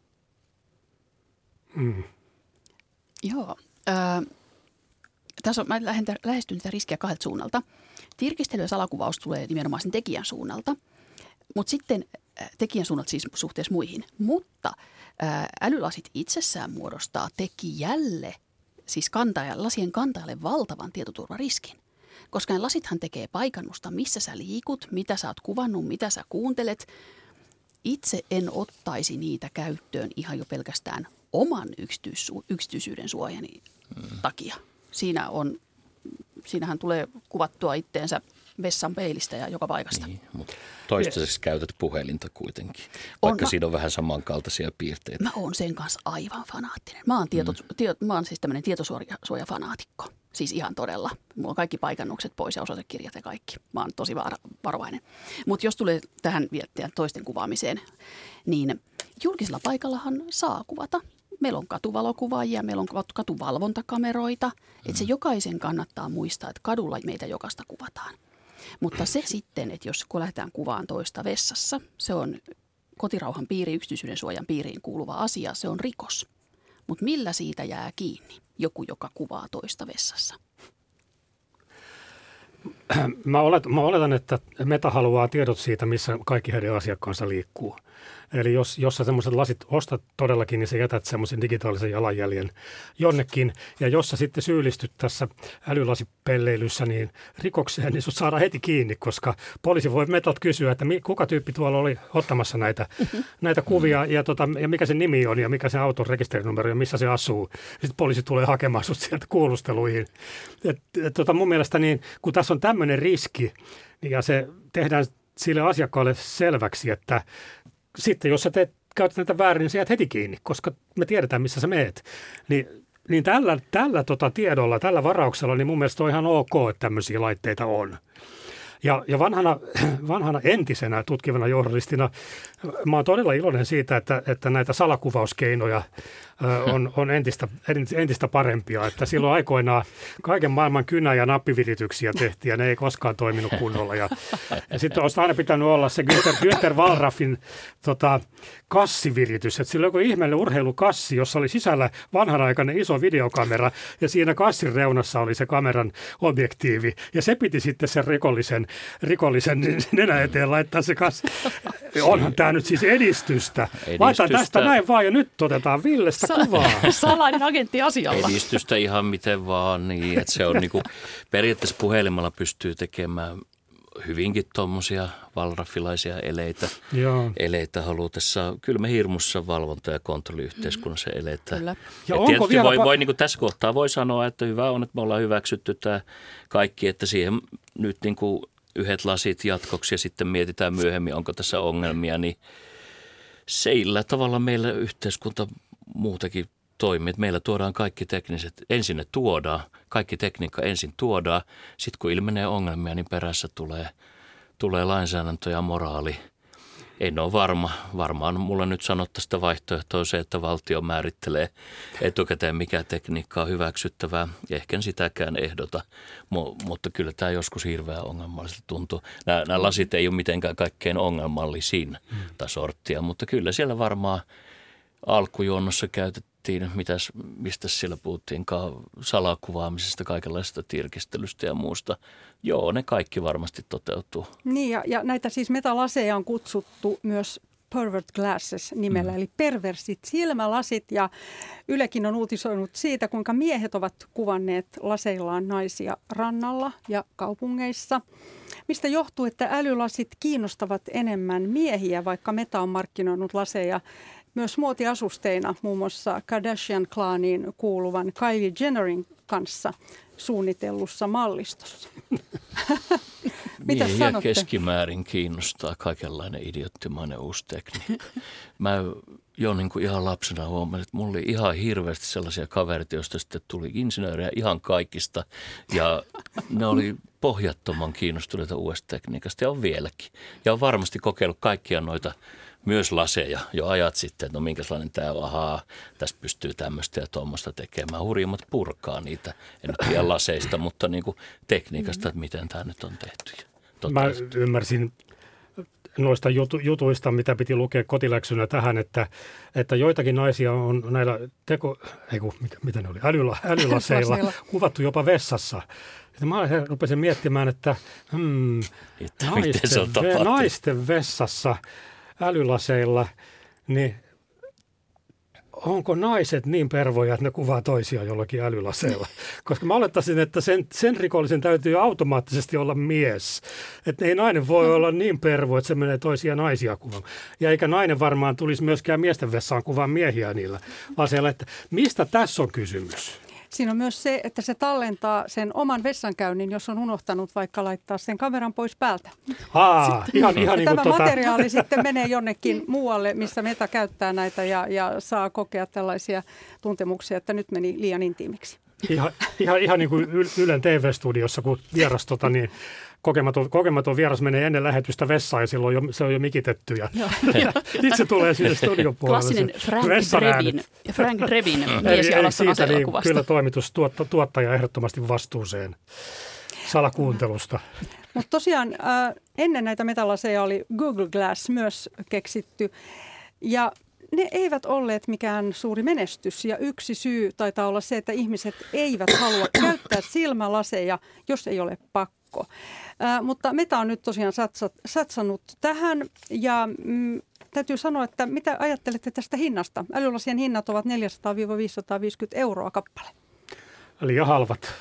Mm. Joo. Äh, tässä on, mä lähestyn tätä riskiä kahdelta suunnalta. Tirkistely ja salakuvaus tulee nimenomaan sen tekijän suunnalta, mutta sitten äh, tekijän suunnalta siis suhteessa muihin. Mutta äh, älylasit itsessään muodostaa tekijälle, siis kantaja, lasien kantajalle valtavan tietoturvariskin. Koska ne lasithan tekee paikannusta, missä sä liikut, mitä sä oot kuvannut, mitä sä kuuntelet. Itse en ottaisi niitä käyttöön ihan jo pelkästään oman yksityis- yksityisyyden suojani hmm. takia. Siinä on, siinähän tulee kuvattua itteensä vessan peilistä ja joka paikasta. Niin, mutta toistaiseksi yes. käytät puhelinta kuitenkin, vaikka on, siinä on vähän samankaltaisia piirteitä. Mä oon sen kanssa aivan fanaattinen. Mä oon, tieto, mm. tie, mä oon siis tämmöinen tietosuojafanaatikko. Siis ihan todella. Mulla on kaikki paikannukset pois ja osoitekirjat ja kaikki. Mä oon tosi var- varovainen. Mutta jos tulee tähän toisten kuvaamiseen, niin julkisella paikallahan saa kuvata. Meillä on katuvalokuvaajia, meillä on katuvalvontakameroita. Mm. Että se jokaisen kannattaa muistaa, että kadulla meitä jokaista kuvataan. Mutta se sitten, että jos kun lähdetään kuvaan toista vessassa, se on kotirauhan piiri, yksityisyyden suojan piiriin kuuluva asia, se on rikos. Mutta millä siitä jää kiinni joku, joka kuvaa toista vessassa? Mä oletan, mä oletan, että Meta haluaa tiedot siitä, missä kaikki heidän asiakkaansa liikkuu. Eli jos, jos sä semmoiset lasit ostat todellakin, niin sä jätät semmoisen digitaalisen jalanjäljen jonnekin. Ja jos sä sitten syyllistyt tässä älylasipelleilyssä niin rikokseen, niin sut saadaan heti kiinni, koska poliisi voi Metalta kysyä, että kuka tyyppi tuolla oli ottamassa näitä, mm-hmm. näitä kuvia ja, tota, ja mikä se nimi on ja mikä se auton rekisterinumero ja missä se asuu. Sitten poliisi tulee hakemaan sut sieltä kuulusteluihin. Et, et, tota, mun mielestä niin, kun tässä on tämmöinen riski ja se tehdään sille asiakkaalle selväksi, että sitten jos sä teet, käytät näitä väärin, niin sä jäät heti kiinni, koska me tiedetään, missä sä meet. Niin, niin tällä, tällä tota tiedolla, tällä varauksella, niin mun mielestä on ihan ok, että tämmöisiä laitteita on. Ja, ja vanhana, vanhana entisenä tutkivana journalistina mä oon todella iloinen siitä, että, että näitä salakuvauskeinoja on, on entistä, entistä parempia. Että silloin aikoinaan kaiken maailman kynä- ja nappivirityksiä tehtiin ja ne ei koskaan toiminut kunnolla. Ja, ja sitten olisi aina pitänyt olla se Günther, Günther Wallraffin tota, kassiviritys. Että sillä oli joku ihmeellinen urheilukassi, jossa oli sisällä vanhanaikainen iso videokamera ja siinä kassin reunassa oli se kameran objektiivi. Ja se piti sitten sen rikollisen rikollisen nenä eteen laittaa se kanssa. Onhan tämä nyt siis edistystä. edistystä. Laitan tästä näin vaan ja nyt otetaan Villestä Sa- kuvaa. Salainen agentti asialla. Edistystä ihan miten vaan, niin että se on niinku, periaatteessa puhelimella pystyy tekemään hyvinkin tuommoisia valrafilaisia eleitä, Joo. eleitä halutessa. Kyllä me hirmussa valvonta- ja kontrolliyhteiskunnassa eletään. Kyllä. Ja Ja onko tietysti vielä voi, pa- voi niin kuin tässä kohtaa voi sanoa, että hyvä on, että me ollaan hyväksytty tämä kaikki, että siihen nyt niin kuin yhdet lasit jatkoksi ja sitten mietitään myöhemmin, onko tässä ongelmia, niin seillä tavalla meillä yhteiskunta muutenkin toimii. Meillä tuodaan kaikki tekniset, ensin ne tuodaan, kaikki tekniikka ensin tuodaan, sitten kun ilmenee ongelmia, niin perässä tulee, tulee lainsäädäntö ja moraali. En ole varma. Varmaan mulle nyt sanottaisiin sitä vaihtoehtoa se, että valtio määrittelee etukäteen, mikä tekniikka on hyväksyttävää. Ehkä en sitäkään ehdota, M- mutta kyllä tämä joskus hirveän ongelmalliselta tuntuu. Nämä, nämä lasit ei ole mitenkään kaikkein ongelmallisin hmm. tai sorttia, mutta kyllä siellä varmaan alkujuonnossa käytettiin, mitäs, mistä siellä puhuttiinkaan, salakuvaamisesta, kaikenlaisesta tirkistelystä ja muusta. Joo, ne kaikki varmasti toteutuu. Niin, ja, ja näitä siis metalaseja on kutsuttu myös pervert glasses nimellä, mm. eli perversit silmälasit. Ja Ylekin on uutisoinut siitä, kuinka miehet ovat kuvanneet laseillaan naisia rannalla ja kaupungeissa. Mistä johtuu, että älylasit kiinnostavat enemmän miehiä, vaikka Meta on markkinoinut laseja myös muotiasusteina, muun muassa Kardashian-klaaniin kuuluvan Kylie Jennerin kanssa suunnitellussa mallistossa. Mitä Miehiä sanotte? keskimäärin kiinnostaa kaikenlainen idioottimainen uusi tekniikka. Mä jo niin kuin ihan lapsena huomasin, että mulla oli ihan hirveästi sellaisia kavereita, joista sitten tuli insinöörejä ihan kaikista. Ja ne oli pohjattoman kiinnostuneita uudesta tekniikasta ja on vieläkin. Ja on varmasti kokeillut kaikkia noita myös laseja jo ajat sitten, että no minkälainen tämä on, ahaa, tässä pystyy tämmöistä ja tuommoista tekemään. Hurjimmat purkaa niitä, en nyt tiedä laseista, mutta niin kuin tekniikasta, että miten tämä nyt on tehty. Mä ymmärsin noista jutu, jutuista, mitä piti lukea kotiläksynä tähän, että, että joitakin naisia on näillä teko, ei kun, mitä, mitä ne oli, älyla, älylaseilla kuvattu jopa vessassa. Ja mä rupesin miettimään, että hmm, naisten, ve, naisten vessassa älylaseilla, niin onko naiset niin pervoja, että ne kuvaa toisia jollakin älylaseilla? Koska mä olettaisin, että sen, sen rikollisen täytyy automaattisesti olla mies. Että ei nainen voi olla niin pervo, että se menee toisia naisia kuvaamaan. Ja eikä nainen varmaan tulisi myöskään miesten vessaan kuvaan miehiä niillä laseilla. Että mistä tässä on kysymys? Siinä on myös se, että se tallentaa sen oman vessankäynnin, jos on unohtanut vaikka laittaa sen kameran pois päältä. Aa, ihan, ihan niin kuin tämä tota... materiaali sitten menee jonnekin muualle, missä Meta käyttää näitä ja, ja saa kokea tällaisia tuntemuksia, että nyt meni liian intiimiksi. Ihan, ihan, ihan niin kuin Ylen T V-studiossa, kun vieras tota, niin kokematon, kokematon vieras menee ennen lähetystä vessaan ja silloin jo, se on jo mikitetty. Ja nyt se tulee sinne studion puolelle. Klassinen Frank Drebin, Frank Drebin mies ja alaston aselakuvasta. Kyllä toimitustuottaja ehdottomasti vastuuseen salakuuntelusta. Mutta tosiaan äh, ennen näitä metalaseja oli Google Glass myös keksitty ja ne eivät olleet mikään suuri menestys ja yksi syy taitaa olla se, että ihmiset eivät halua käyttää silmälaseja, jos ei ole pakko. Äh, mutta Meta on nyt tosiaan satsat, satsannut tähän ja mm, täytyy sanoa, että mitä ajattelette tästä hinnasta? Älylasien hinnat ovat neljäsataa viisisataaviisikymmentä euroa kappale. Liian halvat.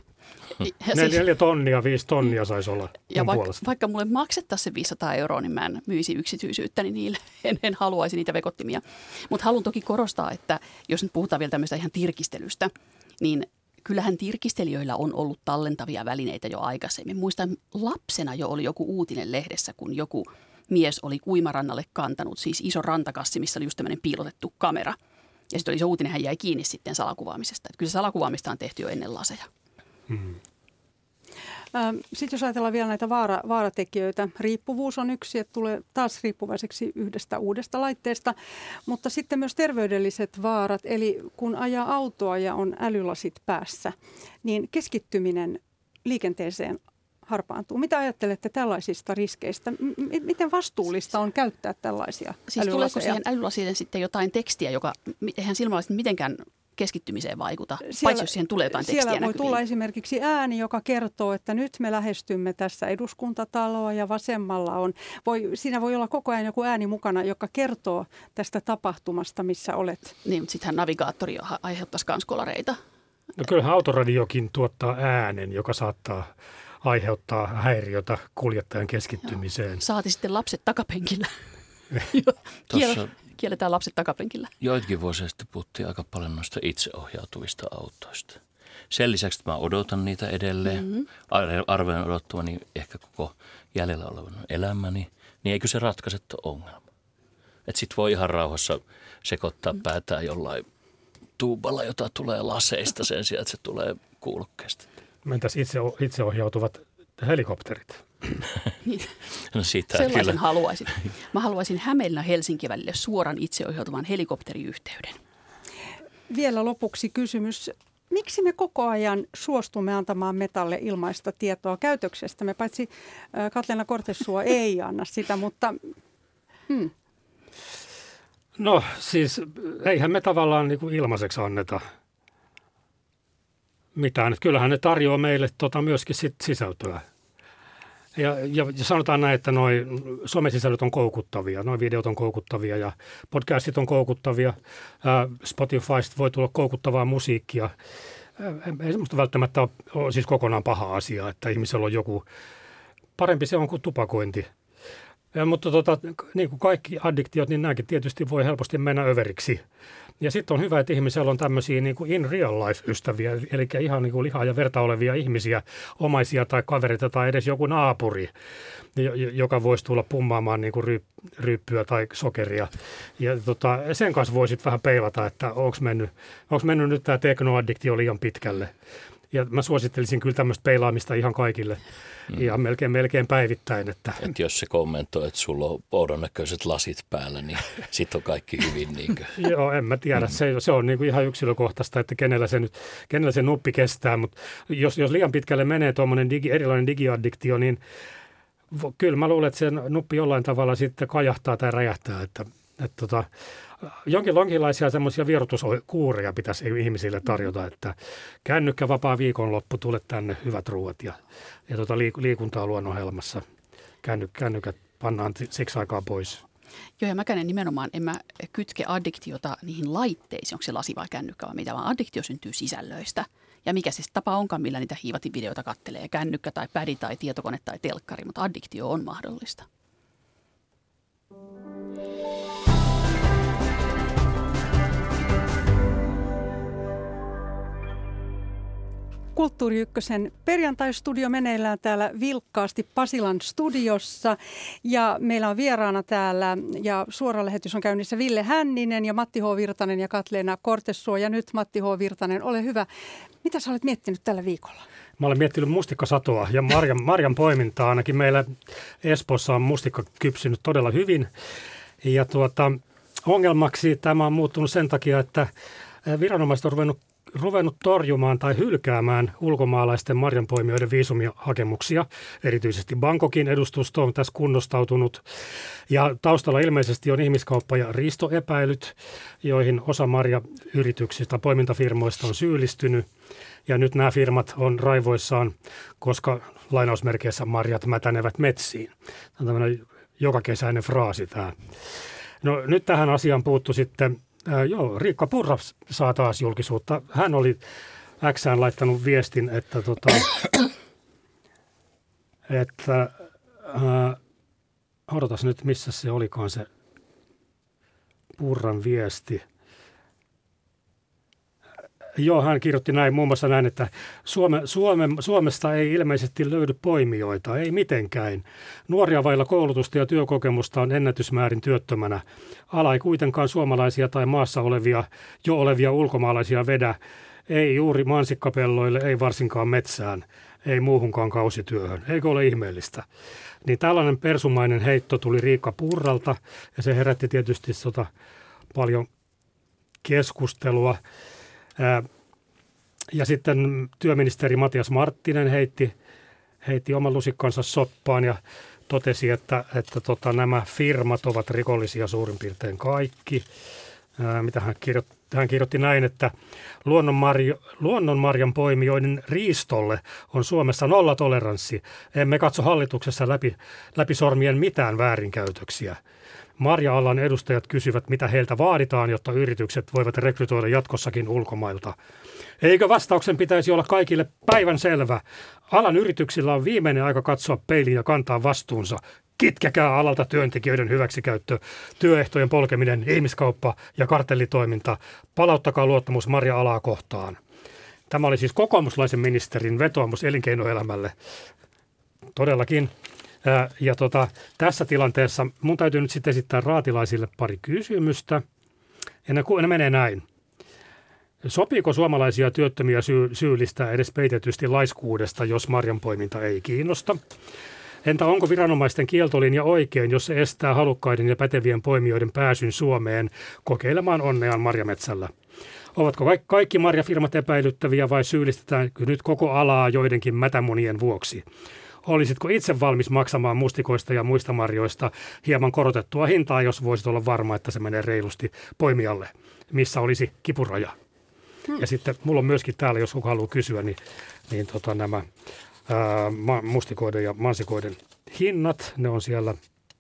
Neljä, neljä tonnia, viisi tonnia saisi olla. Ja vaikka, vaikka mulle maksettaisiin se viisisataa euroa, niin mä en myisi yksityisyyttäni niille. En, en haluaisi niitä vekottimia. Mutta haluan toki korostaa, että jos nyt puhutaan vielä tämmöistä ihan tirkistelystä, niin kyllähän tirkistelijöillä on ollut tallentavia välineitä jo aikaisemmin. Muistan, lapsena jo oli joku uutinen lehdessä, kun joku mies oli uimarannalle kantanut, siis iso rantakassi, missä oli just tämmöinen piilotettu kamera. Ja sitten oli se uutinen, hän jäi kiinni sitten salakuvaamisesta. Että kyllä se salakuvaamista on tehty jo ennen laseja. Hmm. Sitten jos ajatellaan vielä näitä vaara, vaaratekijöitä, riippuvuus on yksi, että tulee taas riippuvaiseksi yhdestä uudesta laitteesta, mutta sitten myös terveydelliset vaarat, eli kun ajaa autoa ja on älylasit päässä, niin keskittyminen liikenteeseen harpaantuu. Mitä ajattelette tällaisista riskeistä? M- miten vastuullista on käyttää tällaisia siis älylaseja? Tuleeko siihen älylasien sitten jotain tekstiä, joka eihän silmälasit mitenkään keskittymiseen vaikuta, siellä, paitsi jos siihen tulee jotain tekstiä Siellä voi näkyviin. tulla esimerkiksi ääni, joka kertoo, että nyt me lähestymme tässä eduskuntataloa ja vasemmalla on. Voi, siinä voi olla koko ajan joku ääni mukana, joka kertoo tästä tapahtumasta, missä olet. Niin, mutta sittenhän navigaattori aiheuttaisi kans kolareita. No kyllähän autoradiokin tuottaa äänen, joka saattaa aiheuttaa häiriötä kuljettajan keskittymiseen. Joo. Saati sitten lapset takapenkillä. Tuossa Kielletään lapset takapenkillä. joitakin vuosia sitten puhuttiin aika paljon noista itseohjautuvista autoista. Sen lisäksi, että mä odotan niitä edelleen, mm-hmm. arvelen odottavani ehkä koko jäljellä olevan elämäni, niin eikö se ratkaise ongelma? Että sit voi ihan rauhassa sekoittaa mm. päätään jollain tuuballa, jota tulee laseista sen sijaan, että se tulee kuulokkeesta. Entäs itse, itseohjautuvat helikopterit? No sitä Sellaisen kyllä. haluaisin. Mä haluaisin Hämeenlinna-Helsinki välille suoran itseohjautuvan helikopteriyhteyden. Vielä lopuksi kysymys. Miksi me koko ajan suostumme antamaan Metalle ilmaista tietoa käytöksestämme? Paitsi Katleena Kortessuo ei anna sitä, mutta... Hmm. No siis eihän me tavallaan niin kuin ilmaiseksi anneta mitään. Että kyllähän ne tarjoaa meille tota myöskin sit sisältöä. Ja, ja, ja sanotaan näin, että noi somesisällöt on koukuttavia, noi videot on koukuttavia ja podcastit on koukuttavia. Ää, Spotifysta voi tulla koukuttavaa musiikkia. Ää, ei semmoista välttämättä ole, ole siis kokonaan paha asia, että ihmisellä on joku, parempi se on kuin tupakointi. Ja, mutta tota, niin kuin kaikki addiktiot, niin nämäkin tietysti voi helposti mennä överiksi. Ja sitten on hyvä, että ihmisellä on tämmöisiä niin kuin in real life ystäviä, eli ihan niin kuin lihaa ja verta olevia ihmisiä, omaisia tai kavereita tai edes joku naapuri, joka voisi tulla pummaamaan niin kuin ryyppyä tai sokeria. Ja tota, sen kanssa voisit vähän peilata, että onko mennyt, onko mennyt nyt tämä teknoaddiktio liian pitkälle. Ja mä suosittelisin kyllä tämmöistä peilaamista ihan kaikille. Mm. Ihan melkein, melkein päivittäin. Että. Et jos se kommentoi, että sulla on oudon näköiset lasit päällä, niin sitten on kaikki hyvin. Niin Joo, en mä tiedä. Se, se on niin kuin ihan yksilökohtaista, että kenellä se, nyt, kenellä se nuppi kestää. Mutta jos, jos liian pitkälle menee tuommoinen digi, erilainen digiaddiktio, niin kyllä mä luulen, että se nuppi jollain tavalla sitten kajahtaa tai räjähtää. Että, että tota, jonkin jonkinlaisia semmoisia vierotuskuureja pitäisi ihmisille tarjota, että kännykkä vapaa viikonloppu, tule tänne, hyvät ruuat ja, ja tota liikuntaa luonnonhelmassa. Känny, kännykät pannaan siksi aikaa pois. Joo, ja mäkään nimenomaan en mä kytke addiktiota niihin laitteisiin, onko se lasi vai kännykkä vai mitä, vaan addiktio syntyy sisällöistä. Ja mikä se tapa onkaan, millä niitä hiivativideoita kattelee, kännykkä tai pädi tai tietokone tai telkkari, mutta addiktio on mahdollista. Kulttuuri Ykkösen perjantaistudio meneillään täällä vilkkaasti Pasilan studiossa ja meillä on vieraana täällä ja suora lähetys on käynnissä Ville Hänninen ja Matti H. Virtanen ja Katleena Kortessuo ja nyt Matti H. Virtanen, ole hyvä. Mitä sä olet miettinyt tällä viikolla? Mä olen miettinyt mustikkasatoa ja marjan, marjan poimintaa. Ainakin meillä Espoossa on mustikka kypsynyt todella hyvin ja tuota, ongelmaksi tämä on muuttunut sen takia, että viranomaiset on ruvennut ruvennut torjumaan tai hylkäämään ulkomaalaisten marjanpoimijoiden viisumihakemuksia. Erityisesti Bangkokin edustusto on tässä kunnostautunut. Ja taustalla ilmeisesti on ihmiskauppa- ja riistoepäilyt, joihin osa marjayrityksistä, poimintafirmoista on syyllistynyt. Ja nyt nämä firmat on raivoissaan, koska lainausmerkeissä marjat mätänevät metsiin. Tämä on tämmöinen jokakesäinen fraasi tämä. No nyt tähän asiaan puuttu sitten Äh, joo, Riikka Purra saa taas julkisuutta. Hän oli Xään laittanut viestin, että, tota, että äh, odotas nyt, missä se olikaan se Purran viesti. Joo, hän kirjoitti näin, muun muassa näin, että Suome, Suome, Suomesta ei ilmeisesti löydy poimijoita, ei mitenkään. Nuoria vailla koulutusta ja työkokemusta on ennätysmäärin työttömänä. Ala ei kuitenkaan suomalaisia tai maassa olevia, jo olevia ulkomaalaisia vedä. Ei juuri mansikkapelloille, ei varsinkaan metsään, ei muuhunkaan kausityöhön. Eikö ole ihmeellistä? Niin tällainen persumainen heitto tuli Riikka Purralta ja se herätti tietysti sota paljon keskustelua. Ja sitten työministeri Matias Marttinen heitti, heitti oman lusikkansa soppaan ja totesi, että, että tota, nämä firmat ovat rikollisia suurin piirtein kaikki. ää, mitä hän kirjoitti, hän kirjoitti näin, että luonnonmarjo, luonnonmarjan poimijoiden riistolle on Suomessa nollatoleranssi. Emme katso hallituksessa läpi, läpi sormien mitään väärinkäytöksiä. Marja-alan edustajat kysyvät, mitä heiltä vaaditaan, jotta yritykset voivat rekrytoida jatkossakin ulkomailta. Eikö vastauksen pitäisi olla kaikille päivän selvä? Alan yrityksillä on viimeinen aika katsoa peiliin ja kantaa vastuunsa. Kitkekää alalta työntekijöiden hyväksikäyttö, työehtojen polkeminen, ihmiskauppa ja kartellitoiminta. Palauttakaa luottamus Marja-alaa kohtaan. Tämä oli siis kokoomuslaisen ministerin vetoomus elinkeinoelämälle. Todellakin. Ja tota, tässä tilanteessa mun täytyy nyt sitten esittää raatilaisille pari kysymystä. Ja ne, ne menee näin. Sopiiko suomalaisia työttömiä syy, syyllistää edes peitetysti laiskuudesta, jos marjanpoiminta ei kiinnosta? Entä onko viranomaisten kieltolinja oikein, jos se estää halukkaiden ja pätevien poimijoiden pääsyn Suomeen kokeilemaan onneaan marjametsällä? Ovatko kaikki marjafirmat epäilyttäviä vai syyllistetäänkö nyt koko alaa joidenkin mätämunien vuoksi? Olisitko itse valmis maksamaan mustikoista ja muista marjoista hieman korotettua hintaa, jos voisit olla varma, että se menee reilusti poimijalle? Missä olisi kipuraja? Hmm. Ja sitten mulla on myöskin täällä, jos joku haluaa kysyä, niin, niin tota, nämä ää, mustikoiden ja mansikoiden hinnat, ne on siellä,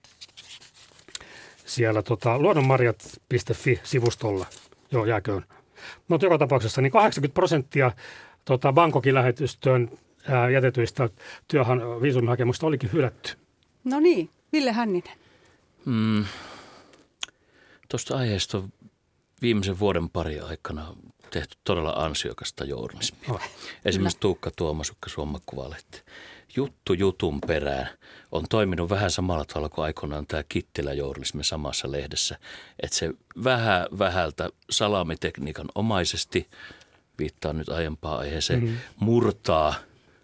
siellä tota, luonnonmarjat piste fi-sivustolla. Joo, jääköön. Mutta joka tapauksessa niin kahdeksankymmentä prosenttia tota, Bangkokin lähetystöön ää, jätetyistä työhan viisumihakemusta olikin hylätty. No niin, Ville Hänninen. Hmm. Tuosta aiheesta on viimeisen vuoden pari aikana tehty todella ansiokasta journalismia. Oh. Esimerkiksi Tuukka Tuomasukka Suomakuvalehti. Juttu jutun perään on toiminut vähän samalla tavalla kuin aikoinaan tämä Kittilä-journalismi samassa lehdessä. Että se vähän vähältä salamitekniikan omaisesti, viittaa nyt aiempaan aiheeseen, mm-hmm. murtaa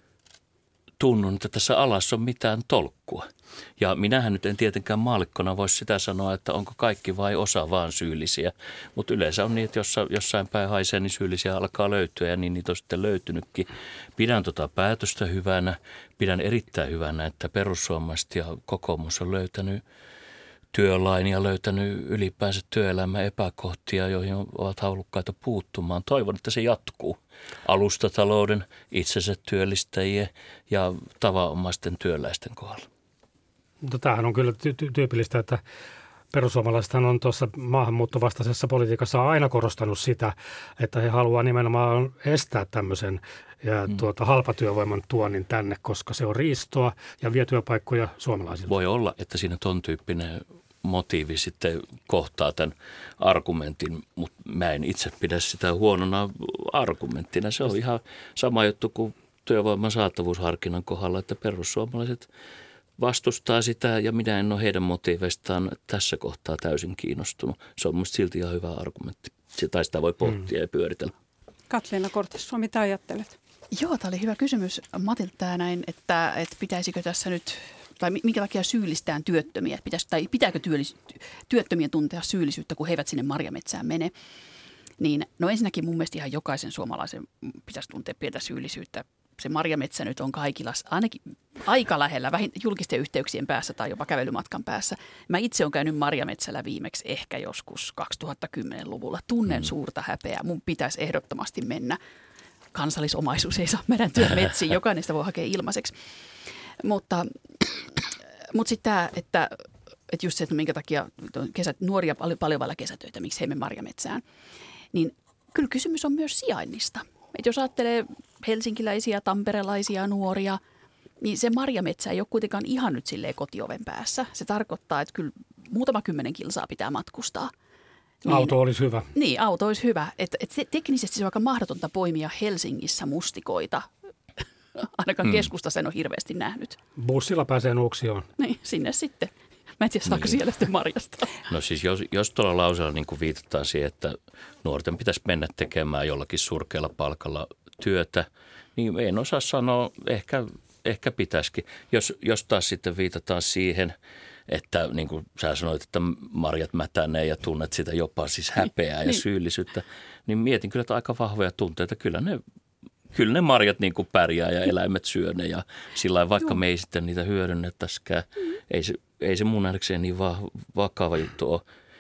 tunnun, että tässä alassa on mitään tolkkua. Ja minähän nyt en tietenkään maallikkona voisi sitä sanoa, että onko kaikki vai osa vaan syyllisiä. Mutta yleensä on niin, että jossain päin haisee, niin syyllisiä alkaa löytyä ja niin niitä on sitten löytynytkin. Pidän tota päätöstä hyvänä. Pidän erittäin hyvänä, että perussuomalaiset ja kokoomus on löytänyt työlain ja löytänyt ylipäänsä työelämän epäkohtia, joihin ovat halukkaita puuttumaan. Toivon, että se jatkuu. Alustatalouden, itsensä työllistäjien ja tavanomaisten työläisten kohdalla. Mutta tämähän on kyllä ty- ty- tyypillistä, että perussuomalaisethan on tuossa maahanmuuttovastaisessa politiikassa aina korostanut sitä, että he haluaa nimenomaan estää tämmöisen ja hmm. tuota, halpatyövoiman tuonnin tänne, koska se on riistoa ja vie työpaikkoja suomalaisilta. Voi olla, että siinä ton tyyppinen motiivi sitten kohtaa tämän argumentin, mutta mä en itse pidä sitä huonona argumenttina. Se on ihan sama juttu kuin työvoiman saatavuusharkinnan kohdalla, että perussuomalaiset vastustaa sitä ja minä en ole heidän motiiveistaan tässä kohtaa täysin kiinnostunut. Se on minusta silti ihan hyvä argumentti. Tai sitä voi pohtia mm. ja pyöritellä. Katleena Kortessuo, mitä ajattelet? Joo, tämä oli hyvä kysymys Matilta näin, että, että pitäisikö tässä nyt, tai minkä takia syyllistään työttömiä, pitäis, tai pitääkö työllis, työttömien tuntea syyllisyyttä, kun he eivät sinne marjametsään mene. Niin, no ensinnäkin mun mielestä ihan jokaisen suomalaisen pitäisi tuntea pientä syyllisyyttä. Se marjametsä nyt on kaikilla ainakin aika lähellä, vähin, julkisten yhteyksien päässä tai jopa kävelymatkan päässä. Mä itse olen käynyt marjametsällä viimeksi ehkä joskus kaksituhattakymmenen-luvulla. Tunnen mm. suurta häpeää. Mun pitäisi ehdottomasti mennä. Kansallisomaisuus ei saa meidän työmetsiin. Jokainen sitä voi hakea ilmaiseksi. Mutta, mutta sitten tämä, että, että just se, että minkä takia kesät, nuoria paljon, paljon vailla kesätöitä, miksi he emme marjametsään, niin kyllä kysymys on myös sijainnista. Et jos ajattelee helsinkiläisiä, tamperelaisia nuoria, niin se marjametsä ei ole kuitenkaan ihan nyt silleen kotioven päässä. Se tarkoittaa, että kyllä muutama kymmenen kilsaa pitää matkustaa. Niin, auto olisi hyvä. Niin, auto olisi hyvä. Et, et se, teknisesti se on aika mahdotonta poimia Helsingissä mustikoita. Ainakaan hmm. keskustassa en ole hirveästi nähnyt. Bussilla pääsee Nuuksioon. Niin, sinne sitten. Mä en tiedä, saako niin. siellä sitten marjasta. No siis jos, jos tuolla lauseella niin kuin viitataan siihen, että nuorten pitäisi mennä tekemään jollakin surkealla palkalla työtä, niin en osaa sanoa, ehkä, ehkä pitäisikin. Jos, jos taas sitten viitataan siihen, että niin kuin sä sanoit, että marjat mätänee ja tunnet sitä jopa siis häpeää niin, ja niin. syyllisyyttä, niin mietin kyllä, että aika vahvoja tunteita. Kyllä ne, kyllä ne marjat niin kuin pärjää ja eläimet syö ne ja sillä vaikka Joo. me ei sitten niitä hyödynnettäisikään, mm. ei se Ei se mun nähdäkseni niin va- vakava juttu ole.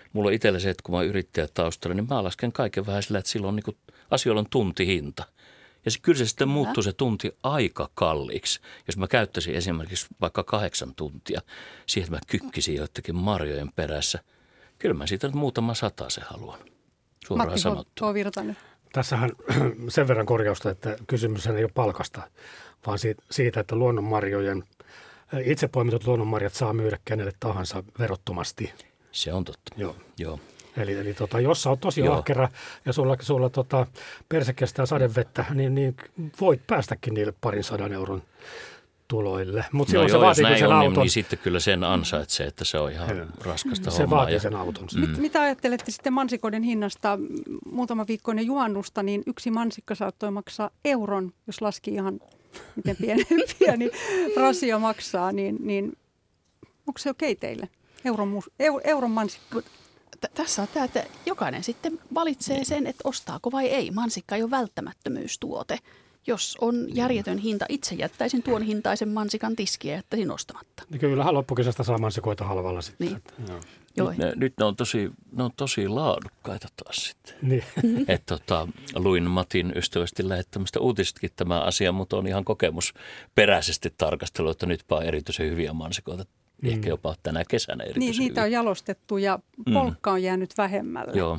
mulla on itsellä se, että kun mä oon yrittäjätaustalla, niin mä lasken kaiken vähän sillä, että silloin niin kuin asioilla on tuntihinta. Ja se, kyllä se sitten muuttuu se tunti aika kalliiksi. Jos mä käyttäisin esimerkiksi vaikka kahdeksan tuntia siihen, että mä kykkisin joidenkin marjojen perässä. Kyllä mä siitä nyt muutama sata se haluan, suoraan Matti sanottua. Virtanen. Tässähän sen verran korjausta, että kysymys ei ole palkasta, vaan siitä, että luonnonmarjojen, itse poimitut luonnonmarjat saa myydä kenelle tahansa verottomasti. Se on totta. Joo. Joo. Eli, eli tota, jos sä oot tosi Joo. ahkera ja sulla, sulla tota, perse kestää sadevettä, niin, niin voit päästäkin niille parin sadan euron tuloille. Mutta No silloin joo, se jos vaatii näin sen on, auton. niin, niin sitten kyllä sen ansaitsee, että se on ihan Joo. raskasta Se hommaa. vaatii Ja sen auton. Mm. Mit, mitä ajattelette sitten mansikoiden hinnasta? Muutama viikko ennen juhannusta, niin yksi mansikka saattoi maksaa euron, jos laski ihan miten pieni, pieni rasio maksaa, niin, niin onko se okei teille? Euron, mus- eu, euron mansikka. T- tässä on tämä, että jokainen sitten valitsee sen, että ostaako vai ei. Mansikka ei ole välttämättömyystuote. Jos on järjetön hinta, itse jättäisin tuon hintaisen mansikan tiskiä ja jättäisin ostamatta. Niin kyllähän loppukesästä saa mansikoita halvalla sitten. Niin. Että, joo. Joo. nyt, ne, nyt ne on tosi, ne on tosi laadukkaita taas sitten. Niin. Et tota, luin Matin ystävästi lähettämistä uutisetkin tämä asia, mutta on ihan kokemusperäisesti tarkastellut, että nytpä on erityisen hyviä mansikoita. Mm. Ehkä jopa tänä kesänä erityisen Niin, niitä hyviä. on jalostettu ja polkka on jäänyt vähemmälle. Joo.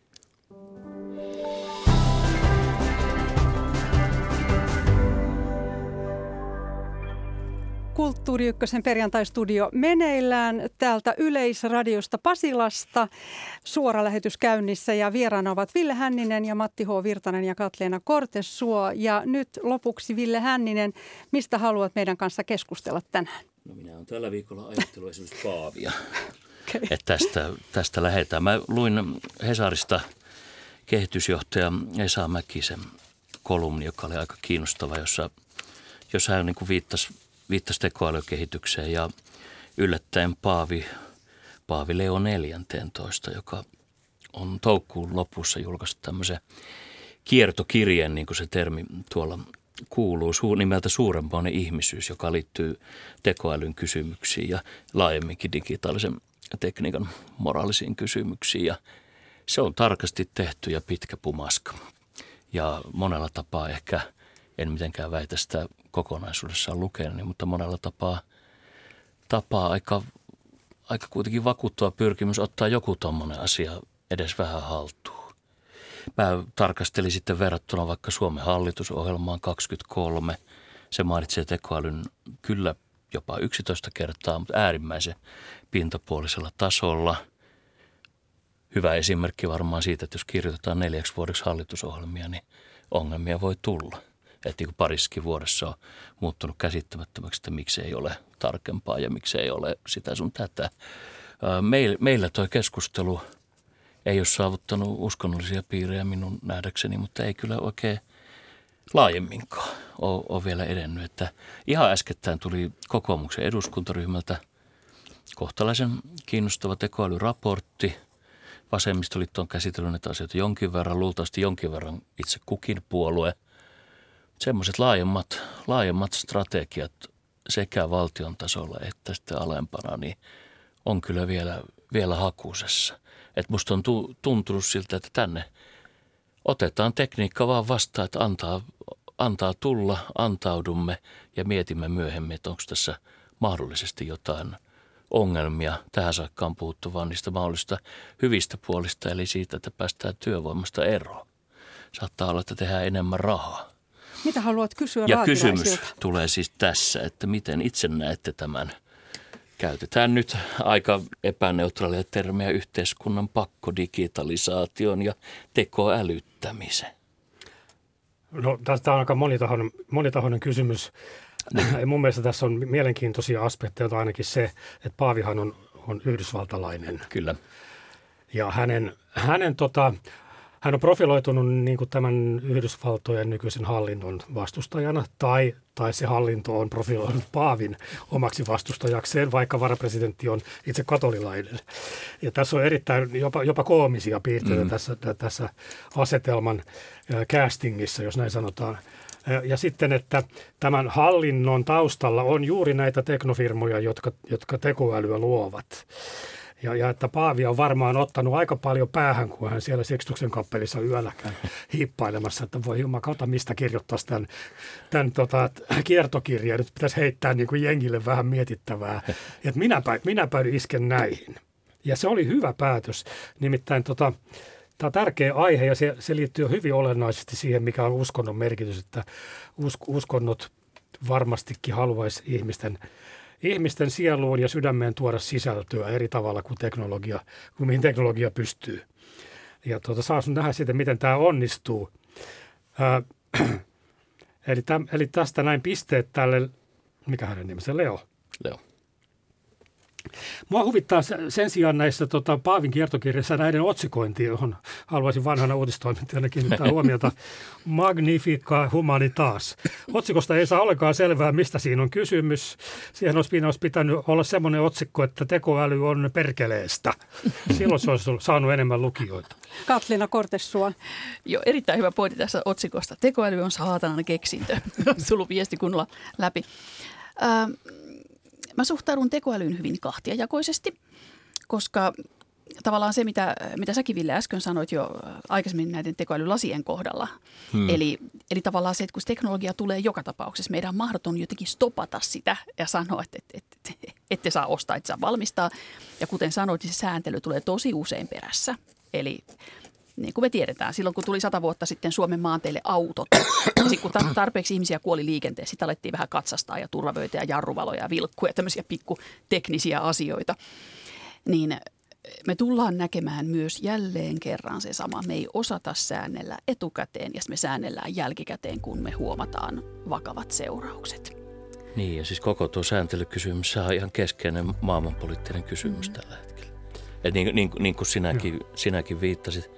Kulttuuri Ykkösen perjantaistudio meneillään täältä Yleisradiosta Pasilasta. Suora lähetys käynnissä ja vieraana ovat Ville Hänninen ja Matti H. Virtanen ja Katleena Kortesuo. Ja nyt lopuksi Ville Hänninen, mistä haluat meidän kanssa keskustella tänään? No minä olen tällä viikolla ajatellut esimerkiksi Paavia. Okay. Että tästä, tästä lähdetään. Mä luin Hesarista kehitysjohtaja Esa Mäkisen kolumni, joka oli aika kiinnostava, jossa, jossa hän niin kuin viittasi, viittasi tekoälykehitykseen ja yllättäen Paavi, Paavi Leo neljätoista, joka on toukokuun lopussa julkaissut tämmöisen kiertokirjeen, niin kuin se termi tuolla kuuluu, nimeltä Suuremmoinen ihmisyys, joka liittyy tekoälyn kysymyksiin ja laajemminkin digitaalisen tekniikan moraalisiin kysymyksiin. Ja se on tarkasti tehty ja pitkä pumaska. Ja monella tapaa ehkä, en mitenkään väitä sitä kokonaisuudessaan lukenut, mutta monella tapaa, tapaa aika, aika kuitenkin vakuuttava pyrkimys ottaa joku tommoinen asia edes vähän haltuun. Mä tarkastelin sitten verrattuna vaikka Suomen hallitusohjelmaan kaksikymmentäkolme. Se mainitsee tekoälyn kyllä jopa yksitoista kertaa, mutta äärimmäisen pintapuolisella tasolla. Hyvä esimerkki varmaan siitä, että jos kirjoitetaan neljäksi vuodeksi hallitusohjelmia, niin ongelmia voi tulla. Että niin parissakin vuodessa on muuttunut käsittämättömäksi, että miksi ei ole tarkempaa ja miksi ei ole sitä sun tätä. Meillä toi keskustelu ei ole saavuttanut uskonnollisia piirejä minun nähdäkseni, mutta ei kyllä oikein laajemminkaan ole, ole vielä edennyt. Että ihan äskettäin tuli kokoomuksen eduskuntaryhmältä kohtalaisen kiinnostava tekoälyraportti. Vasemmistoliitto on käsitellyt näitä asioita jonkin verran, luultavasti jonkin verran itse kukin puolue. Semmoiset laajemmat, laajemmat strategiat sekä valtion tasolla että sitten alempana, niin on kyllä vielä, vielä hakusessa. Että musta on tu, tuntunut siltä, että tänne otetaan tekniikka vaan vastaan, että antaa, antaa tulla, antaudumme ja mietimme myöhemmin, että onko tässä mahdollisesti jotain ongelmia. Tähän saakka on puhuttu vaan niistä mahdollisista hyvistä puolista, eli siitä, että päästään työvoimasta eroon. Saattaa olla, että tehdään enemmän rahaa. Mitä haluat kysyä Ja raatilaisilta? kysymys tulee siis tässä, että miten itse näette tämän? Käytetään nyt aika epäneutraalia termiä yhteiskunnan pakkodigitalisaation ja tekoälyttämisen. No, tämä on aika monitahoinen, monitahoinen kysymys. Ja mun mielestä tässä on mielenkiintoisia aspekteja, ainakin se, että Paavihan on, on yhdysvaltalainen. Kyllä. Ja hänen, hänen tota, hän on profiloitunut niin kuin tämän Yhdysvaltojen nykyisen hallinnon vastustajana, tai, tai se hallinto on profiloinut Paavin omaksi vastustajakseen, vaikka varapresidentti on itse katolilainen. Ja tässä on erittäin jopa, jopa koomisia piirteitä mm. tässä, tässä asetelman castingissa, jos näin sanotaan. Ja sitten, että tämän hallinnon taustalla on juuri näitä teknofirmoja, jotka, jotka tekoälyä luovat. Ja, ja että Paavi on varmaan ottanut aika paljon päähän, kun hän siellä Sixtuksen kappelissa yöllä käy hiippailemassa, että voi jumakauta, mistä kirjoittaisi tämän, tämän tota, kiertokirjan. Nyt pitäisi heittää niin kuin jengille vähän mietittävää, että minäpä, minäpä isken näihin. Ja se oli hyvä päätös. Nimittäin tota, tämä on tärkeä aihe ja se, se liittyy hyvin olennaisesti siihen, mikä on uskonnon merkitys, että usk, uskonnot varmastikin haluaisi ihmisten ihmisten sieluun ja sydämeen tuoda sisältöä eri tavalla kuin teknologia, kuin mihin teknologia pystyy. Ja tuota, saa sun nähdä sitten, miten tämä onnistuu. Ää, eli, täm, eli tästä näin pisteet tälle, mikä hänen nimensä, Leo. Leo. Mua huvittaa sen sijaan näissä tota, Paavin kiertokirjassa näiden otsikointi, johon haluaisin vanhana uutistoimittajana kiinnittää huomiota. Magnifica Humanitas. Otsikosta ei saa ollenkaan selvää, mistä siinä on kysymys. Siihen olisi, olisi pitänyt olla semmoinen otsikko, että tekoäly on perkeleestä. Silloin se olisi saanut enemmän lukijoita. Katlina Kortessuon. Joo, erittäin hyvä pointti tässä otsikosta. Tekoäly on saatanan keksintö. Tullut viesti kunnolla läpi. Ähm. Mä suhtaudun tekoälyyn hyvin kahtiajakoisesti, koska tavallaan se, mitä, mitä säkin Ville äsken sanoit jo aikaisemmin näiden tekoälylasien kohdalla. Hmm. Eli, eli tavallaan se, että kun teknologia tulee joka tapauksessa, meidän on mahdoton jotenkin stopata sitä ja sanoa, että et, et, et, ette saa ostaa, ette saa valmistaa. Ja kuten sanoit, niin se sääntely tulee tosi usein perässä. Eli niin kuin me tiedetään, silloin kun tuli sata vuotta sitten Suomen maanteille autot, niin kun tarpeeksi ihmisiä kuoli liikenteessä, sitä alettiin vähän katsastaa ja turvavöitä ja jarruvaloja ja vilkkuja, tämmöisiä pikkuteknisiä asioita. Niin me tullaan näkemään myös jälleen kerran se sama. Me ei osata säännellä etukäteen ja me säännellään jälkikäteen, kun me huomataan vakavat seuraukset. Niin ja siis koko tuo sääntelykysymys on ihan keskeinen maailmanpoliittinen kysymys mm. tällä hetkellä. Et niin, niin, niin kuin sinäkin, sinäkin viittasit.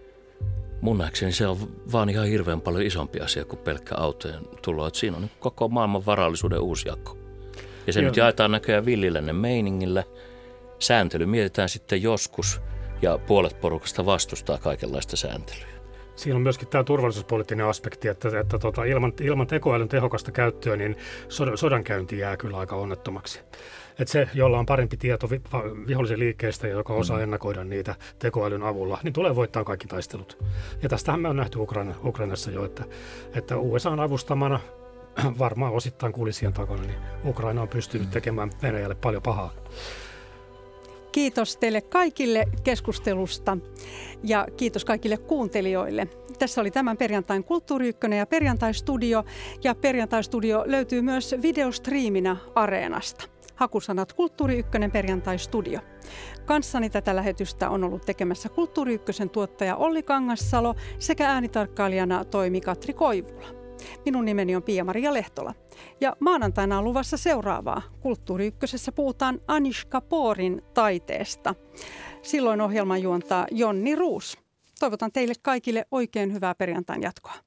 Mun nähdäkseni se on vaan ihan hirveän paljon isompi asia kuin pelkkä autojen tulo. Että siinä on koko maailman varallisuuden uusi jako. Ja se Joo. nyt jaetaan näköjään villilännen meiningillä. Sääntely mietitään sitten joskus ja puolet porukasta vastustaa kaikenlaista sääntelyä. Siinä on myöskin tämä turvallisuuspoliittinen aspekti, että, että tota, ilman, ilman tekoälyn tehokasta käyttöä, niin sodan, sodankäynti jää kyllä aika onnettomaksi. Että se, jolla on parempi tieto vi, vihollisen liikkeestä ja joka osaa ennakoida niitä tekoälyn avulla, niin tulee voittaa kaikki taistelut. Ja tästähän me on nähty Ukraina, Ukrainassa jo, että, että U S A:n avustamana, varmaan osittain kulisien takana, niin Ukraina on pystynyt tekemään Venäjälle paljon pahaa. Kiitos teille kaikille keskustelusta ja kiitos kaikille kuuntelijoille. Tässä oli tämän perjantain Kulttuuri Ykkönen ja Perjantai-studio. Ja Perjantai-studio löytyy myös videostriiminä Areenasta. Hakusanat Kulttuuri Ykkönen Perjantai-studio. Kanssani tätä lähetystä on ollut tekemässä Kulttuuri Ykkösen tuottaja Olli Kangassalo sekä äänitarkkailijana toimi Katri Koivula. Minun nimeni on Pia-Maria Lehtola. Ja maanantaina on luvassa seuraavaa. Kulttuuri Ykkösessä puhutaan Anish Kapoorin taiteesta. Silloin ohjelman juontaa Jonni Ruus. Toivotan teille kaikille oikein hyvää perjantain jatkoa.